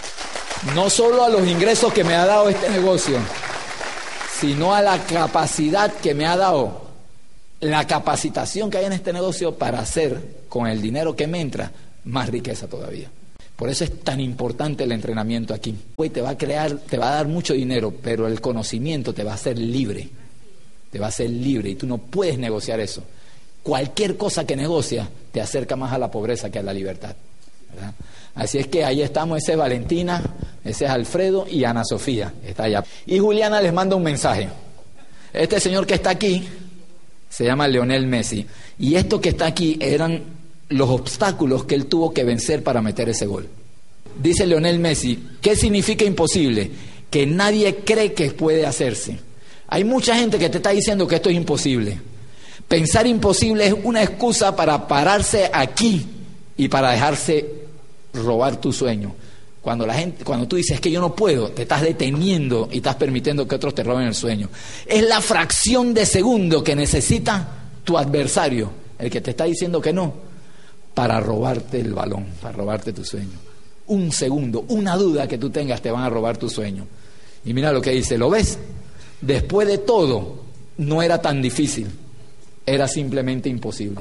no solo a los ingresos que me ha dado este negocio, sino a la capacidad que me ha dado, la capacitación que hay en este negocio para hacer con el dinero que me entra más riqueza todavía. Por eso es tan importante el entrenamiento aquí. Hoy te va a dar mucho dinero, pero el conocimiento te va a hacer libre. Te va a hacer libre y tú no puedes negociar eso. Cualquier cosa que negocias te acerca más a la pobreza que a la libertad, ¿verdad? Así es que ahí estamos, ese es Valentina, ese es Alfredo y Ana Sofía, está allá. Y Juliana les manda un mensaje. Este señor que está aquí se llama Lionel Messi. Y esto que está aquí eran los obstáculos que él tuvo que vencer para meter ese gol. Dice Lionel Messi, ¿qué significa imposible? Que nadie cree que puede hacerse. Hay mucha gente que te está diciendo que esto es imposible. Pensar imposible es una excusa para pararse aquí y para dejarse robar tu sueño. Cuando tú dices que yo no puedo, te estás deteniendo y estás permitiendo que otros te roben el sueño. Es la fracción de segundo que necesita tu adversario, el que te está diciendo que no, para robarte el balón, para robarte tu sueño. Un segundo, una duda que tú tengas, te van a robar tu sueño. Y mira lo que dice, ¿lo ves? Después de todo, no era tan difícil, era simplemente imposible.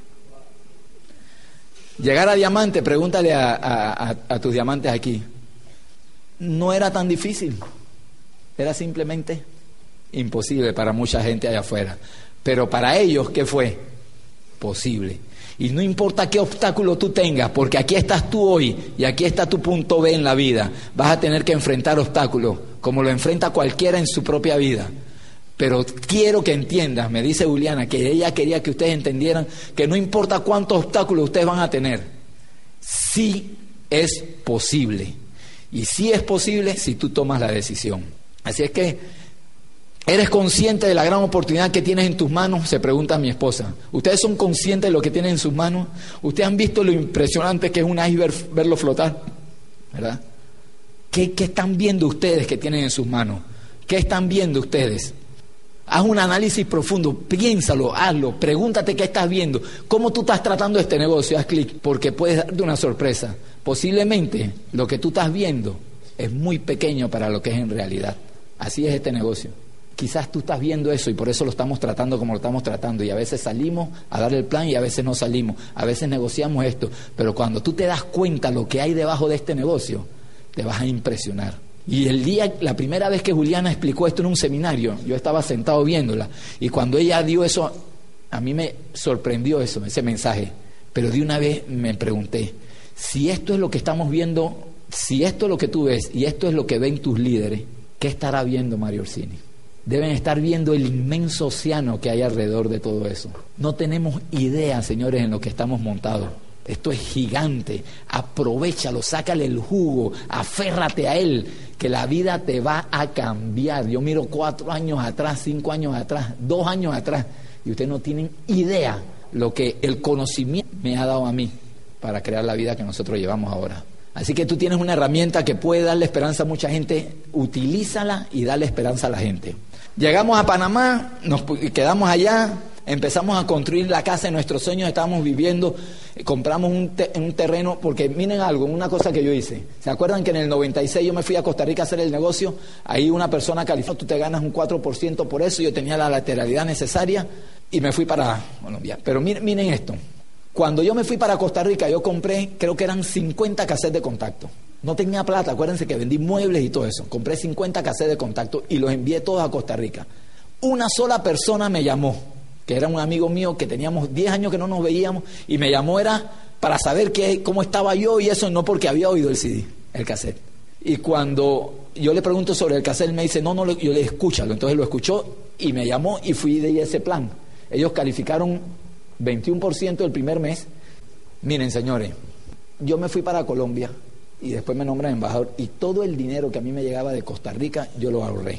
Llegar a diamante, pregúntale a tus diamantes aquí, no era tan difícil, era simplemente imposible para mucha gente allá afuera. Pero para ellos, ¿qué fue? Posible. Y no importa qué obstáculo tú tengas, porque aquí estás tú hoy y aquí está tu punto B en la vida. Vas a tener que enfrentar obstáculos, como lo enfrenta cualquiera en su propia vida. Pero quiero que entiendas, me dice Juliana, que ella quería que ustedes entendieran que no importa cuántos obstáculos ustedes van a tener, sí es posible. Y sí es posible si tú tomas la decisión. Así es que, ¿eres consciente de la gran oportunidad que tienes en tus manos? Se pregunta mi esposa. ¿Ustedes son conscientes de lo que tienen en sus manos? ¿Ustedes han visto lo impresionante que es un iceberg verlo flotar? ¿Verdad? ¿Qué están viendo ustedes que tienen en sus manos? ¿Qué están viendo ustedes? Haz un análisis profundo, piénsalo, hazlo, pregúntate qué estás viendo, cómo tú estás tratando este negocio, haz clic, porque puedes darte una sorpresa. Posiblemente lo que tú estás viendo es muy pequeño para lo que es en realidad. Así es este negocio. Quizás tú estás viendo eso y por eso lo estamos tratando como lo estamos tratando, y a veces salimos a dar el plan y a veces no salimos, a veces negociamos esto, pero cuando tú te das cuenta lo que hay debajo de este negocio, te vas a impresionar. Y la primera vez que Juliana explicó esto en un seminario, yo estaba sentado viéndola, y cuando ella dio eso, a mí me sorprendió ese mensaje, pero de una vez me pregunté, si esto es lo que estamos viendo, si esto es lo que tú ves y esto es lo que ven tus líderes, ¿qué estará viendo Mario Orsini? Deben estar viendo el inmenso océano que hay alrededor de todo eso. No tenemos idea, señores, en lo que estamos montados. Esto es gigante, aprovéchalo, sácale el jugo, aférrate a él, que la vida te va a cambiar. Yo miro 4 años atrás, 5 años atrás, 2 años atrás, y ustedes no tienen idea lo que el conocimiento me ha dado a mí para crear la vida que nosotros llevamos ahora. Así que tú tienes una herramienta que puede darle esperanza a mucha gente, utilízala y dale esperanza a la gente. Llegamos a Panamá, nos quedamos allá, empezamos a construir la casa de nuestros sueños, estábamos viviendo, compramos un terreno, porque miren algo, una cosa que yo hice. ¿Se acuerdan que en el 96 yo me fui a Costa Rica a hacer el negocio? Ahí una persona calificó, tú te ganas un 4% por eso, yo tenía la lateralidad necesaria y me fui para Colombia. Pero miren esto, cuando yo me fui para Costa Rica yo compré, creo que eran 50 cassettes de contacto. No tenía plata, acuérdense que vendí muebles y todo eso. Compré 50 cassettes de contacto y los envié todos a Costa Rica. Una sola persona me llamó, que era un amigo mío que teníamos 10 años que no nos veíamos, y me llamó era para saber cómo estaba yo y eso, no porque había oído el CD, el cassette. Y cuando yo le pregunto sobre el cassette, él me dice, no, yo le escúchalo. Entonces lo escuchó y me llamó y fui de ese plan. Ellos calificaron 21% el primer mes. Miren, señores, yo me fui para Colombia y después me nombran embajador y todo el dinero que a mí me llegaba de Costa Rica yo lo ahorré.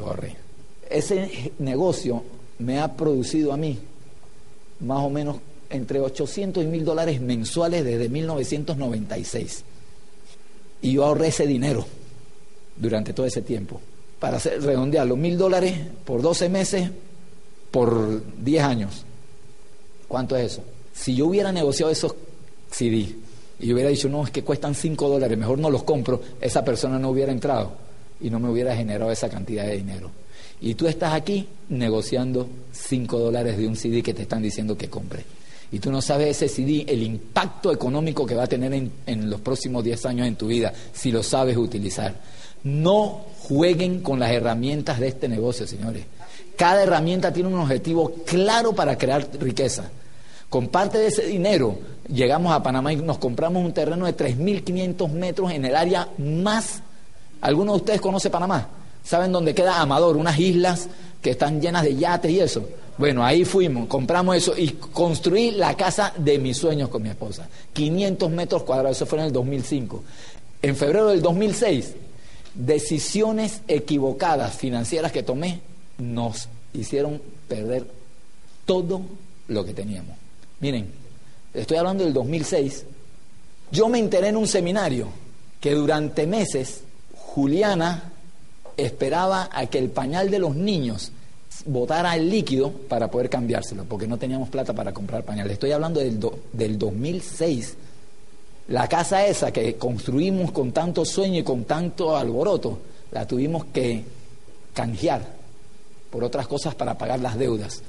Ese negocio me ha producido a mí más o menos entre $800 y $1,000 mensuales desde 1996. Y yo ahorré ese dinero durante todo ese tiempo. Para redondear los $1,000 por 12 meses, por 10 años. ¿Cuánto es eso? Si yo hubiera negociado esos CD y hubiera dicho, no, es que cuestan $5, mejor no los compro, esa persona no hubiera entrado y no me hubiera generado esa cantidad de dinero. Y tú estás aquí negociando $5 de un CD que te están diciendo que compre. Y tú no sabes ese CD, el impacto económico que va a tener en los próximos 10 años en tu vida, si lo sabes utilizar. No jueguen con las herramientas de este negocio, señores. Cada herramienta tiene un objetivo claro para crear riqueza. Con parte de ese dinero llegamos a Panamá y nos compramos un terreno de 3.500 metros en el área más... ¿Alguno de ustedes conoce Panamá? ¿Saben dónde queda Amador? Unas islas que están llenas de yates y eso. Bueno, ahí fuimos, compramos eso y construí la casa de mis sueños con mi esposa. 500 metros cuadrados, eso fue en el 2005. En febrero del 2006, decisiones equivocadas financieras que tomé nos hicieron perder todo lo que teníamos. Miren, estoy hablando del 2006. Yo me enteré en un seminario que durante meses Juliana esperaba a que el pañal de los niños botara el líquido para poder cambiárselo, porque no teníamos plata para comprar pañales. Estoy hablando del 2006. La casa esa que construimos con tanto sueño y con tanto alboroto, la tuvimos que canjear por otras cosas para pagar las deudas.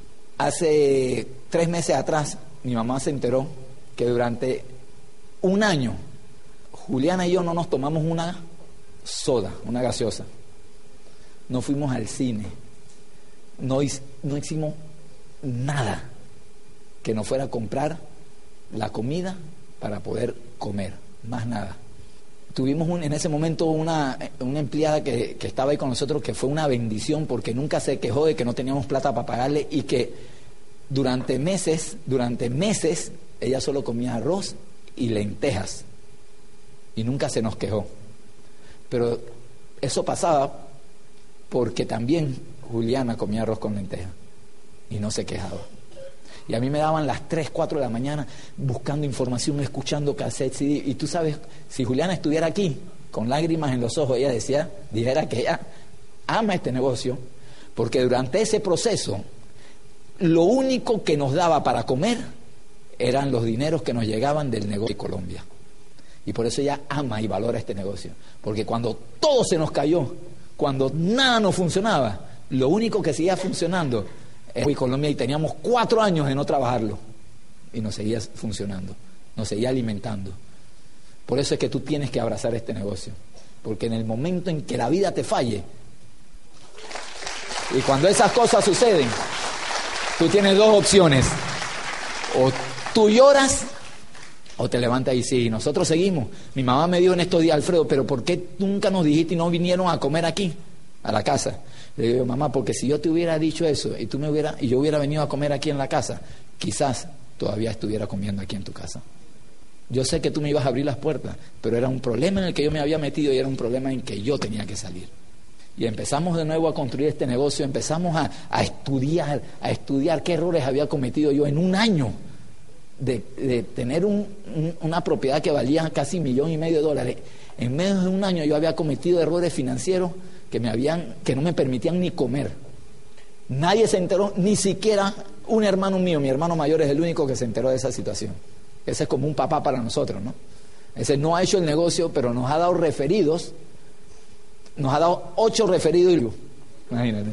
Hace 3 meses atrás, mi mamá se enteró que durante un año, Juliana y yo no nos tomamos una soda, una gaseosa. No fuimos al cine. No hicimos nada que no fuera a comprar la comida para poder comer, más nada. Tuvimos en ese momento una empleada que estaba ahí con nosotros, que fue una bendición porque nunca se quejó de que no teníamos plata para pagarle, y que durante meses ella solo comía arroz y lentejas y nunca se nos quejó. Pero eso pasaba porque también Juliana comía arroz con lentejas y no se quejaba. Y a mí me daban las 3, 4 de la mañana buscando información, escuchando cassettes, CD. Y tú sabes, si Juliana estuviera aquí con lágrimas en los ojos, ella dijera que ella ama este negocio, porque durante ese proceso lo único que nos daba para comer eran los dineros que nos llegaban del negocio de Colombia. Y por eso ella ama y valora este negocio, porque cuando todo se nos cayó, cuando nada nos funcionaba, lo único que seguía funcionando en Colombia, y teníamos 4 años de no trabajarlo y nos seguía funcionando, nos seguía alimentando. Por eso es que tú tienes que abrazar este negocio, porque en el momento en que la vida te falle y cuando esas cosas suceden, tú tienes 2 opciones: o tú lloras o te levantas y sigues. Y nosotros seguimos. Mi mamá me dijo en estos días, Alfredo, pero ¿por qué nunca nos dijiste y no vinieron a comer aquí, a la casa? Le digo, mamá, porque si yo te hubiera dicho eso y yo hubiera venido a comer aquí en la casa, quizás todavía estuviera comiendo aquí en tu casa. Yo sé que tú me ibas a abrir las puertas, pero era un problema en el que yo me había metido y era un problema en que yo tenía que salir. Y empezamos de nuevo a construir este negocio, empezamos a estudiar qué errores había cometido yo en un año. de tener una propiedad que valía casi $1,500,000. En menos de un año yo había cometido errores financieros que no me permitían ni comer. Nadie se enteró, ni siquiera un hermano mío, mi hermano mayor es el único que se enteró de esa situación. Ese es como un papá para nosotros, ¿no? Ese no ha hecho el negocio, pero nos ha dado referidos, nos ha dado 8 referidos. Imagínate.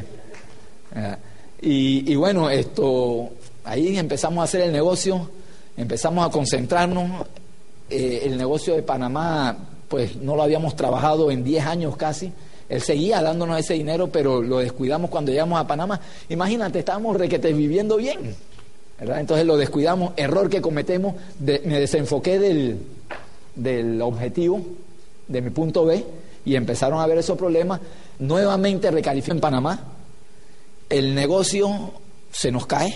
Y bueno, ahí empezamos a hacer el negocio, empezamos a concentrarnos. El negocio de Panamá, pues no lo habíamos trabajado en 10 años casi. Él seguía dándonos ese dinero, pero lo descuidamos cuando llegamos a Panamá. Imagínate, estábamos viviendo bien, ¿verdad? Entonces lo descuidamos, error que cometemos, me desenfoqué del objetivo, de mi punto B, y empezaron a haber esos problemas. Nuevamente recalifico en Panamá, el negocio se nos cae.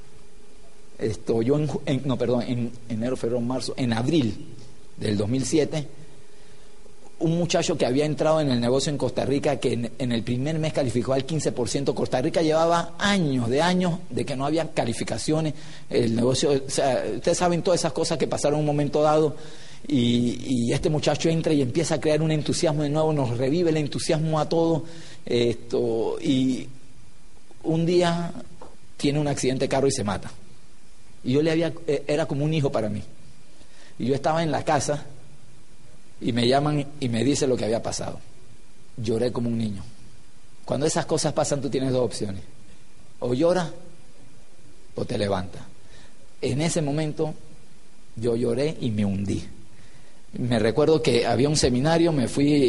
Yo en enero, febrero, marzo, en abril del 2007, un muchacho que había entrado en el negocio en Costa Rica, que en el primer mes calificó al 15%. Costa Rica llevaba años de que no había calificaciones. El negocio, o sea, ustedes saben todas esas cosas que pasaron en un momento dado, y este muchacho entra y empieza a crear un entusiasmo de nuevo, nos revive el entusiasmo a todos, y un día tiene un accidente de carro y se mata. Y yo era como un hijo para mí. Y yo estaba en la casa y me llaman y me dicen lo que había pasado. Lloré como un niño. Cuando esas cosas pasan, tú tienes 2 opciones: o lloras o te levantas. En ese momento yo lloré y me hundí. Me recuerdo que había un seminario, me fui,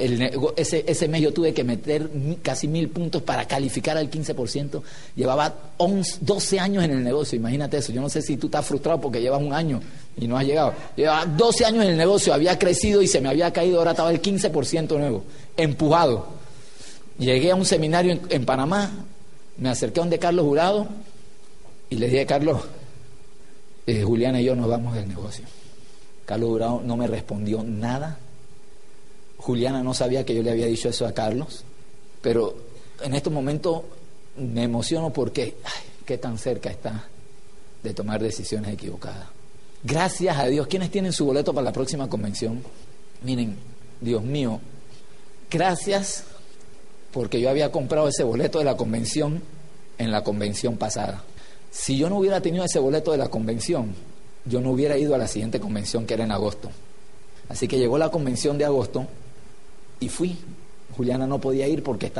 ese mes yo tuve que meter casi 1,000 puntos para calificar al 15%. Llevaba 12 años en el negocio, imagínate eso. Yo no sé si tú estás frustrado porque llevas un año y no has llegado. Llevaba 12 años en el negocio, había crecido y se me había caído, ahora estaba el 15% nuevo, empujado. Llegué a un seminario en Panamá, me acerqué a donde Carlos Jurado y le dije: Carlos, Juliana y yo nos vamos del negocio. Carlos Jurado no me respondió nada. Juliana no sabía que yo le había dicho eso a Carlos, pero en estos momentos me emociono porque qué tan cerca está de tomar decisiones equivocadas. Gracias a Dios. ¿Quiénes tienen su boleto para la próxima convención? Miren, Dios mío, gracias, porque yo había comprado ese boleto de la convención en la convención pasada. Si yo no hubiera tenido ese boleto de la convención, yo no hubiera ido a la siguiente convención, que era en agosto. Así que llegó la convención de agosto y fui. Juliana no podía ir porque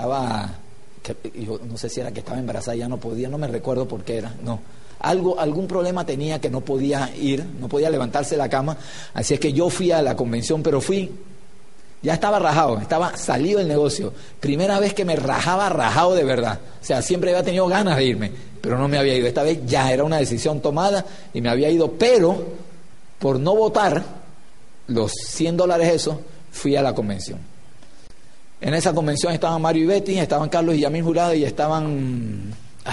yo no sé si era que estaba embarazada, ya no podía, no me recuerdo por qué era, no. Algún problema tenía que no podía ir, no podía levantarse de la cama. Así es que yo fui a la convención, pero ya estaba rajado, estaba salido del negocio. Primera vez que me rajado de verdad. O sea, siempre había tenido ganas de irme, pero no me había ido. Esta vez ya era una decisión tomada y me había ido, pero por no votar los $100 eso, fui a la convención. En esa convención estaban Mario y Betty, estaban Carlos y Yamil Jurado, y estaban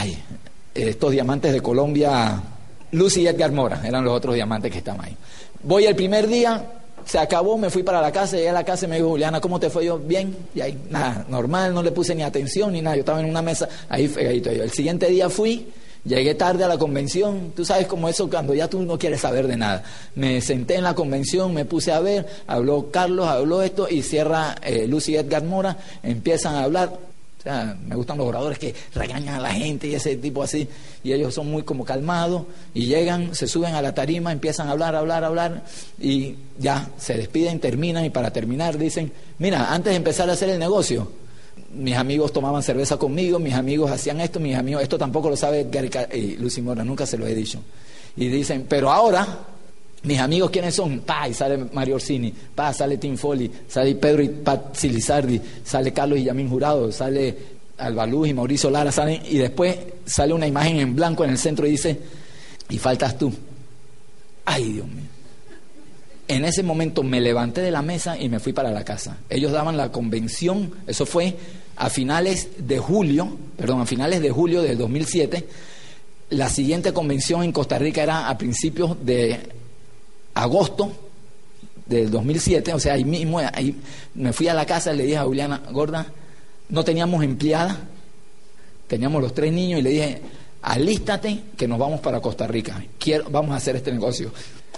estos diamantes de Colombia, Lucy y Edgar Mora, eran los otros diamantes que estaban ahí. Voy el primer día, se acabó, me fui para la casa, llegué a la casa y me dijo: Juliana, ¿cómo te fue? Yo, bien, y ahí, nada, normal, no le puse ni atención ni nada, yo estaba en una mesa, ahí fregadito yo. El siguiente día fui, llegué tarde a la convención, tú sabes como eso cuando ya tú no quieres saber de nada. Me senté en la convención, me puse a ver, habló Carlos, habló esto, y cierra Lucy y Edgar Mora, empiezan a hablar. O sea, me gustan los oradores que regañan a la gente y ese tipo así, y ellos son muy como calmados, y llegan, se suben a la tarima, empiezan a hablar, y ya, se despiden, terminan, y para terminar dicen: mira, antes de empezar a hacer el negocio, mis amigos tomaban cerveza conmigo, mis amigos hacían esto, mis amigos, esto tampoco lo sabe Edgar y Lucy Mora, nunca se lo he dicho, y dicen: pero ahora, mis amigos, ¿quiénes son? Y sale Mario Orsini, sale Tim Foley, sale Pedro y Pat Silizardi, sale Carlos y Yamín Jurado, sale Alba Luz y Mauricio Lara, salen, y después sale una imagen en blanco en el centro y dice: y faltas tú. Ay, Dios mío. En ese momento me levanté de la mesa y me fui para la casa. Ellos daban la convención, eso fue a finales de julio del 2007. La siguiente convención en Costa Rica era a principios de agosto del 2007, o sea, ahí mismo, ahí me fui a la casa y le dije a Juliana: gorda, no teníamos empleada, teníamos los 3 niños, y le dije: alístate que nos vamos para Costa Rica. Vamos a hacer este negocio.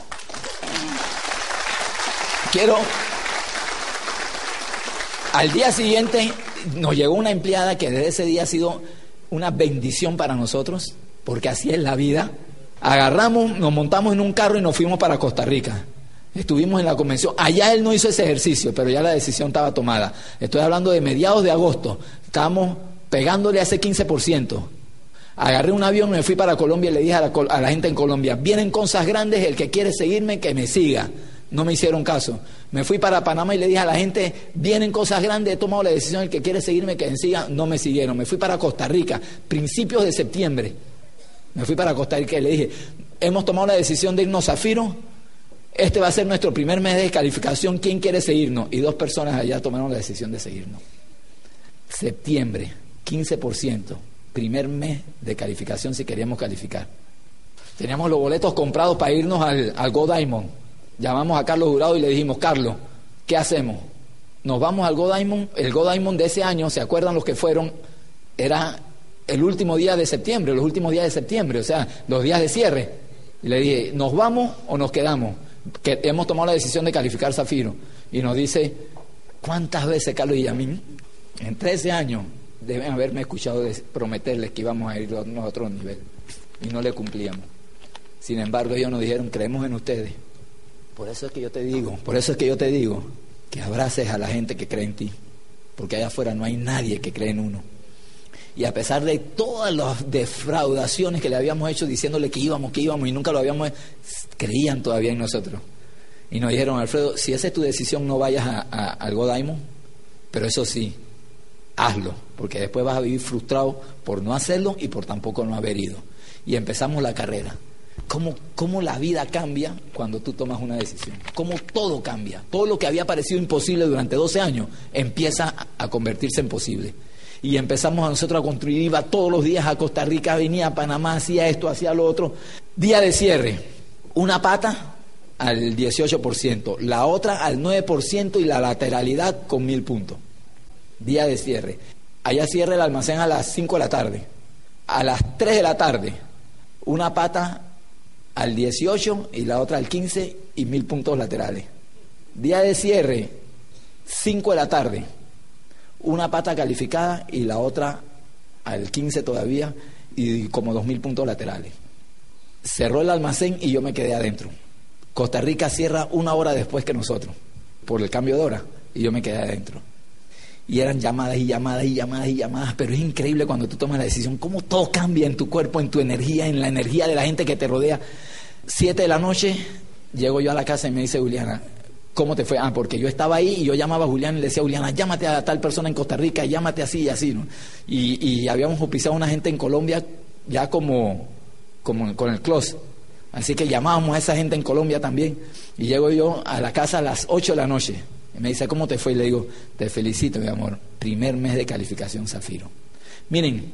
Al día siguiente nos llegó una empleada que desde ese día ha sido una bendición para nosotros, porque así es la vida. Agarramos, nos montamos en un carro y nos fuimos para Costa Rica. Estuvimos en la convención. Allá él no hizo ese ejercicio, pero ya la decisión estaba tomada. Estoy hablando de mediados de agosto. Estábamos pegándole a ese 15%. Agarré un avión, me fui para Colombia y le dije a la gente en Colombia: vienen cosas grandes, el que quiere seguirme, que me siga. No me hicieron caso. Me fui para Panamá y le dije a la gente: vienen cosas grandes, he tomado la decisión, el que quiere seguirme, que me siga. No me siguieron. Me fui para Costa Rica, principios de septiembre. Me fui para Costa Rica y le dije: hemos tomado la decisión de irnos a Zafiro. Este va a ser nuestro primer mes de calificación. ¿Quién quiere seguirnos? Y 2 personas allá tomaron la decisión de seguirnos. Septiembre, 15%. Primer mes de calificación si queríamos calificar. Teníamos los boletos comprados para irnos al Go Diamond. Llamamos a Carlos Jurado y le dijimos: Carlos, ¿qué hacemos? Nos vamos al Go Diamond. El Go Diamond de ese año, ¿se acuerdan los que fueron? Era el último día de septiembre, los últimos días de septiembre, o sea, los días de cierre. Y le dije: ¿nos vamos o nos quedamos? Que hemos tomado la decisión de calificar Zafiro. Y nos dice: ¿cuántas veces, Carlos y Yamín, en 13 años, deben haberme escuchado prometerles que íbamos a ir a otro nivel? Y no le cumplíamos. Sin embargo, ellos nos dijeron: creemos en ustedes. Por eso es que yo te digo que abraces a la gente que cree en ti, porque allá afuera no hay nadie que cree en uno. Y a pesar de todas las defraudaciones que le habíamos hecho diciéndole que íbamos y nunca lo habíamos hecho, creían todavía en nosotros. Y nos dijeron: Alfredo, si esa es tu decisión, no vayas al Go Diamond, pero eso sí, hazlo, porque después vas a vivir frustrado por no hacerlo y por tampoco no haber ido. Y empezamos la carrera. ¿Cómo la vida cambia cuando tú tomas una decisión? ¿Cómo todo cambia? Todo lo que había parecido imposible durante 12 años empieza a convertirse en posible. Y empezamos a nosotros a construir. Iba todos los días a Costa Rica, venía a Panamá, hacía esto, hacía lo otro. Día de cierre, una pata al 18%, la otra al 9% y la lateralidad con 1000 puntos. Día de cierre. Allá cierra el almacén a las 5 de la tarde. A las 3 de la tarde, una pata al 18 y la otra al 15 y 1000 puntos laterales. Día de cierre, 5 de la tarde, una pata calificada y la otra al 15 todavía y como 2000 puntos laterales. Cerró el almacén y yo me quedé adentro. Costa Rica cierra 1 hora después que nosotros, por el cambio de hora, y yo me quedé adentro. Y eran llamadas y llamadas y llamadas y llamadas, pero es increíble cuando tú tomas la decisión, cómo todo cambia en tu cuerpo, en tu energía, en la energía de la gente que te rodea. 7 de la noche, llego yo a la casa y me dice Juliana: ¿cómo te fue? Porque yo estaba ahí y yo llamaba a Juliana y le decía: Juliana, llámate a tal persona en Costa Rica, llámate así y así, ¿no? Y habíamos auspiciado a una gente en Colombia ya como con el close. Así que llamábamos a esa gente en Colombia también. Y llego yo a la casa a las 8 de la noche. Y me dice: ¿cómo te fue? Y le digo: te felicito, mi amor. Primer mes de calificación Zafiro. Miren,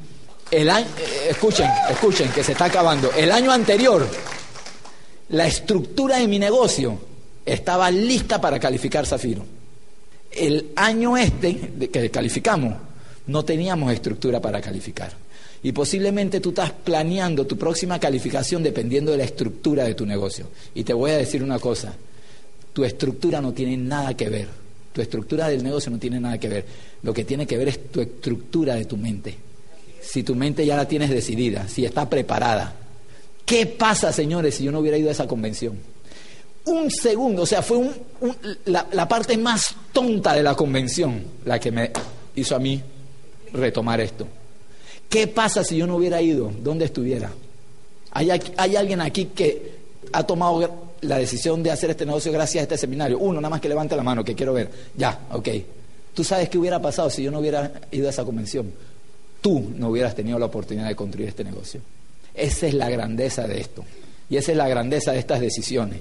escuchen, que se está acabando. El año anterior, la estructura de mi negocio estaba lista para calificar Zafiro. El año que calificamos, no teníamos estructura para calificar. Y posiblemente tú estás planeando tu próxima calificación dependiendo de la estructura de tu negocio. Y te voy a decir una cosa: tu estructura no tiene nada que ver. Tu estructura del negocio no tiene nada que ver. Lo que tiene que ver es tu estructura de tu mente. Si tu mente ya la tienes decidida, si está preparada. ¿Qué pasa, señores, si yo no hubiera ido a esa convención? Un segundo, o sea, fue la parte más tonta de la convención la que me hizo a mí retomar esto. ¿Qué pasa si yo no hubiera ido? ¿Dónde estuviera? ¿Hay alguien aquí que ha tomado la decisión de hacer este negocio gracias a este seminario? Uno, nada más que levante la mano, que quiero ver. Ya, ok. ¿Tú sabes qué hubiera pasado si yo no hubiera ido a esa convención? Tú no hubieras tenido la oportunidad de construir este negocio. Esa es la grandeza de esto. Y esa es la grandeza de estas decisiones.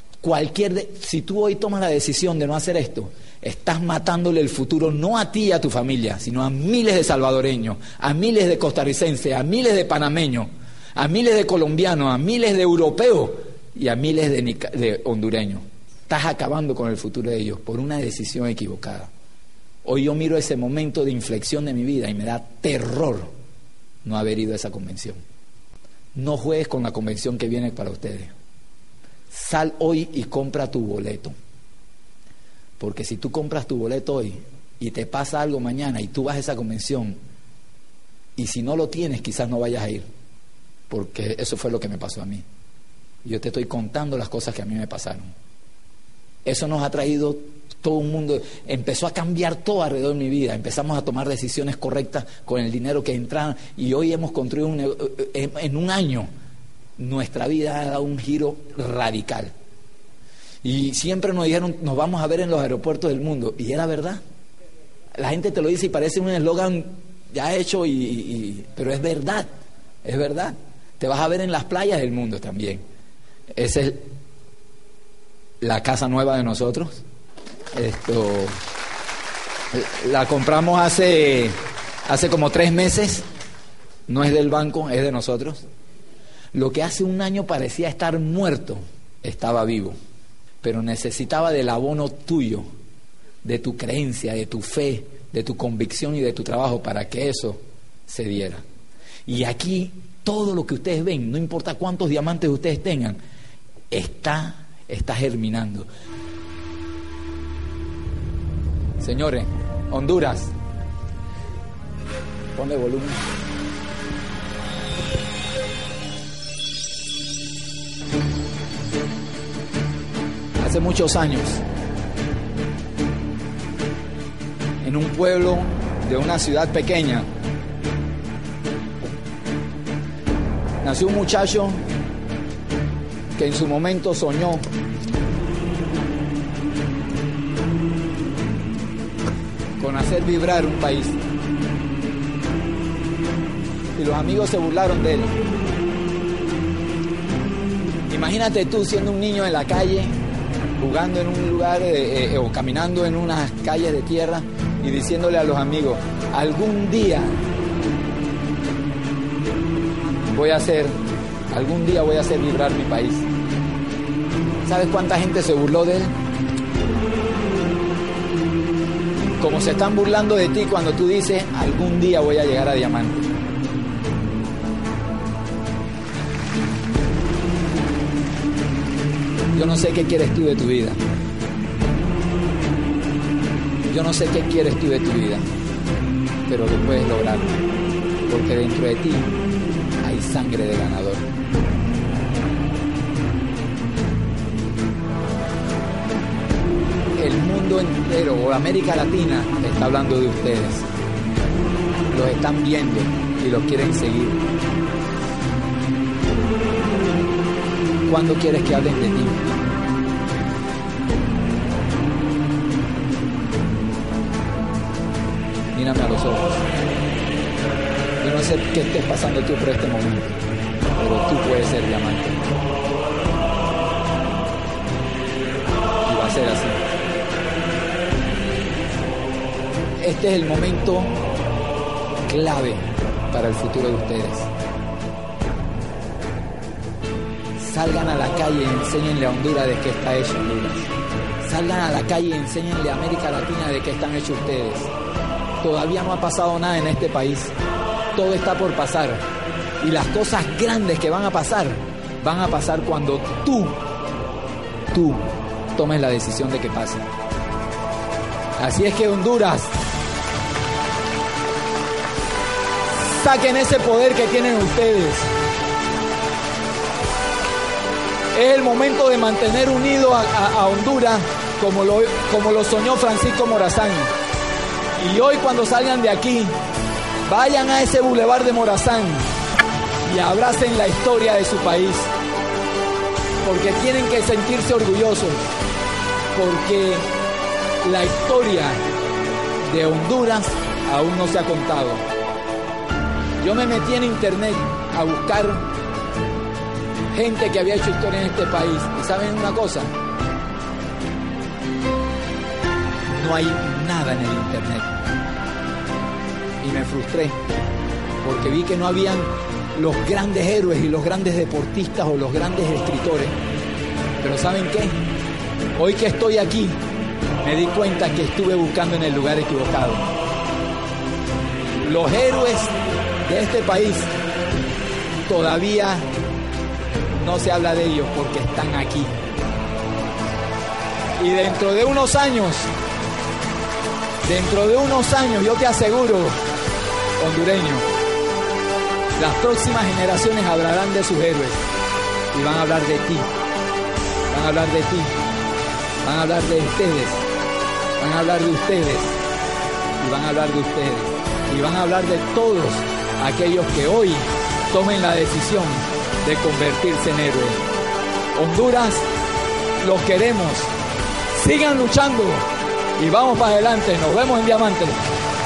Si tú hoy tomas la decisión de no hacer esto, estás matándole el futuro no a ti y a tu familia, sino a miles de salvadoreños, a miles de costarricenses, a miles de panameños, a miles de colombianos, a miles de europeos y a miles de hondureños. Estás acabando con el futuro de ellos por una decisión equivocada. Hoy yo miro ese momento de inflexión de mi vida y me da terror no haber ido a esa convención. no juegues con la convención que viene para ustedes. Sal hoy y compra tu boleto. Porque si tú compras tu boleto hoy y te pasa algo mañana y tú vas a esa convención y si no lo tienes, quizás no vayas a ir. Porque eso fue lo que me pasó a mí. Yo te estoy contando las cosas que a mí me pasaron. Eso nos ha traído todo un mundo. Empezó a cambiar todo alrededor de mi vida. Empezamos a tomar decisiones correctas con el dinero que entraba. Y hoy hemos construido en un año, nuestra vida ha dado un giro radical. Y siempre nos dijeron, nos vamos a ver en los aeropuertos del mundo. Y era verdad. La gente te lo dice y parece un eslogan ya hecho, pero es verdad. Es verdad. Te vas a ver en las playas del mundo también. Esa es la casa nueva de nosotros. La compramos hace como 3 meses. No es del banco, es de nosotros. Lo que hace un año parecía estar muerto, estaba vivo. Pero necesitaba del abono tuyo, de tu creencia, de tu fe, de tu convicción y de tu trabajo para que eso se diera. Y aquí todo lo que ustedes ven, no importa cuántos diamantes ustedes tengan, está germinando. Señores, Honduras, ponle volumen. Hace muchos años, en un pueblo de una ciudad pequeña, nació un muchacho que en su momento soñó con hacer vibrar un país. Y los amigos se burlaron de él. Imagínate tú siendo un niño en la calle, jugando en un lugar o caminando en unas calles de tierra y diciéndole a los amigos, algún día voy a hacer vibrar mi país. ¿Sabes cuánta gente se burló de él? Como se están burlando de ti cuando tú dices, algún día voy a llegar a diamante. Yo no sé qué quieres tú de tu vida. Yo no sé qué quieres tú de tu vida, pero lo puedes lograr, porque dentro de ti hay sangre de ganador. El mundo entero, o América Latina, está hablando de ustedes. Los están viendo y los quieren seguir. ¿Cuándo quieres que hablen de ti? Mírame a los ojos. Yo no sé qué estés pasando tú por este momento, pero tú puedes ser diamante. Y va a ser así. Este es el momento clave para el futuro de ustedes. Salgan a la calle y enséñenle a Honduras de qué está hecho Honduras. Salgan a la calle y enséñenle a América Latina de qué están hechos ustedes. Todavía no ha pasado nada en este país. Todo está por pasar. Y las cosas grandes que van a pasar cuando tú tomes la decisión de que pase. Así es que Honduras, saquen ese poder que tienen ustedes. Es el momento de mantener unido a Honduras como lo soñó Francisco Morazán. Y hoy cuando salgan de aquí, vayan a ese bulevar de Morazán y abracen la historia de su país. Porque tienen que sentirse orgullosos. Porque la historia de Honduras aún no se ha contado. Yo me metí en internet a buscar gente que había hecho historia en este país. ¿Y saben una cosa? No hay nada en el internet. Y me frustré, porque vi que no habían los grandes héroes y los grandes deportistas o los grandes escritores. Pero ¿saben qué? Hoy que estoy aquí, me di cuenta que estuve buscando en el lugar equivocado. Los héroes de este país todavía no se habla de ellos porque están aquí. Y dentro de unos años, yo te aseguro, hondureño, las próximas generaciones hablarán de sus héroes y van a hablar de ti, van a hablar de ti, van a hablar de ustedes, van a hablar de ustedes y van a hablar de ustedes y van a hablar de todos aquellos que hoy tomen la decisión de convertirse en héroes. Honduras, los queremos. Sigan luchando y vamos para adelante. Nos vemos en Diamante.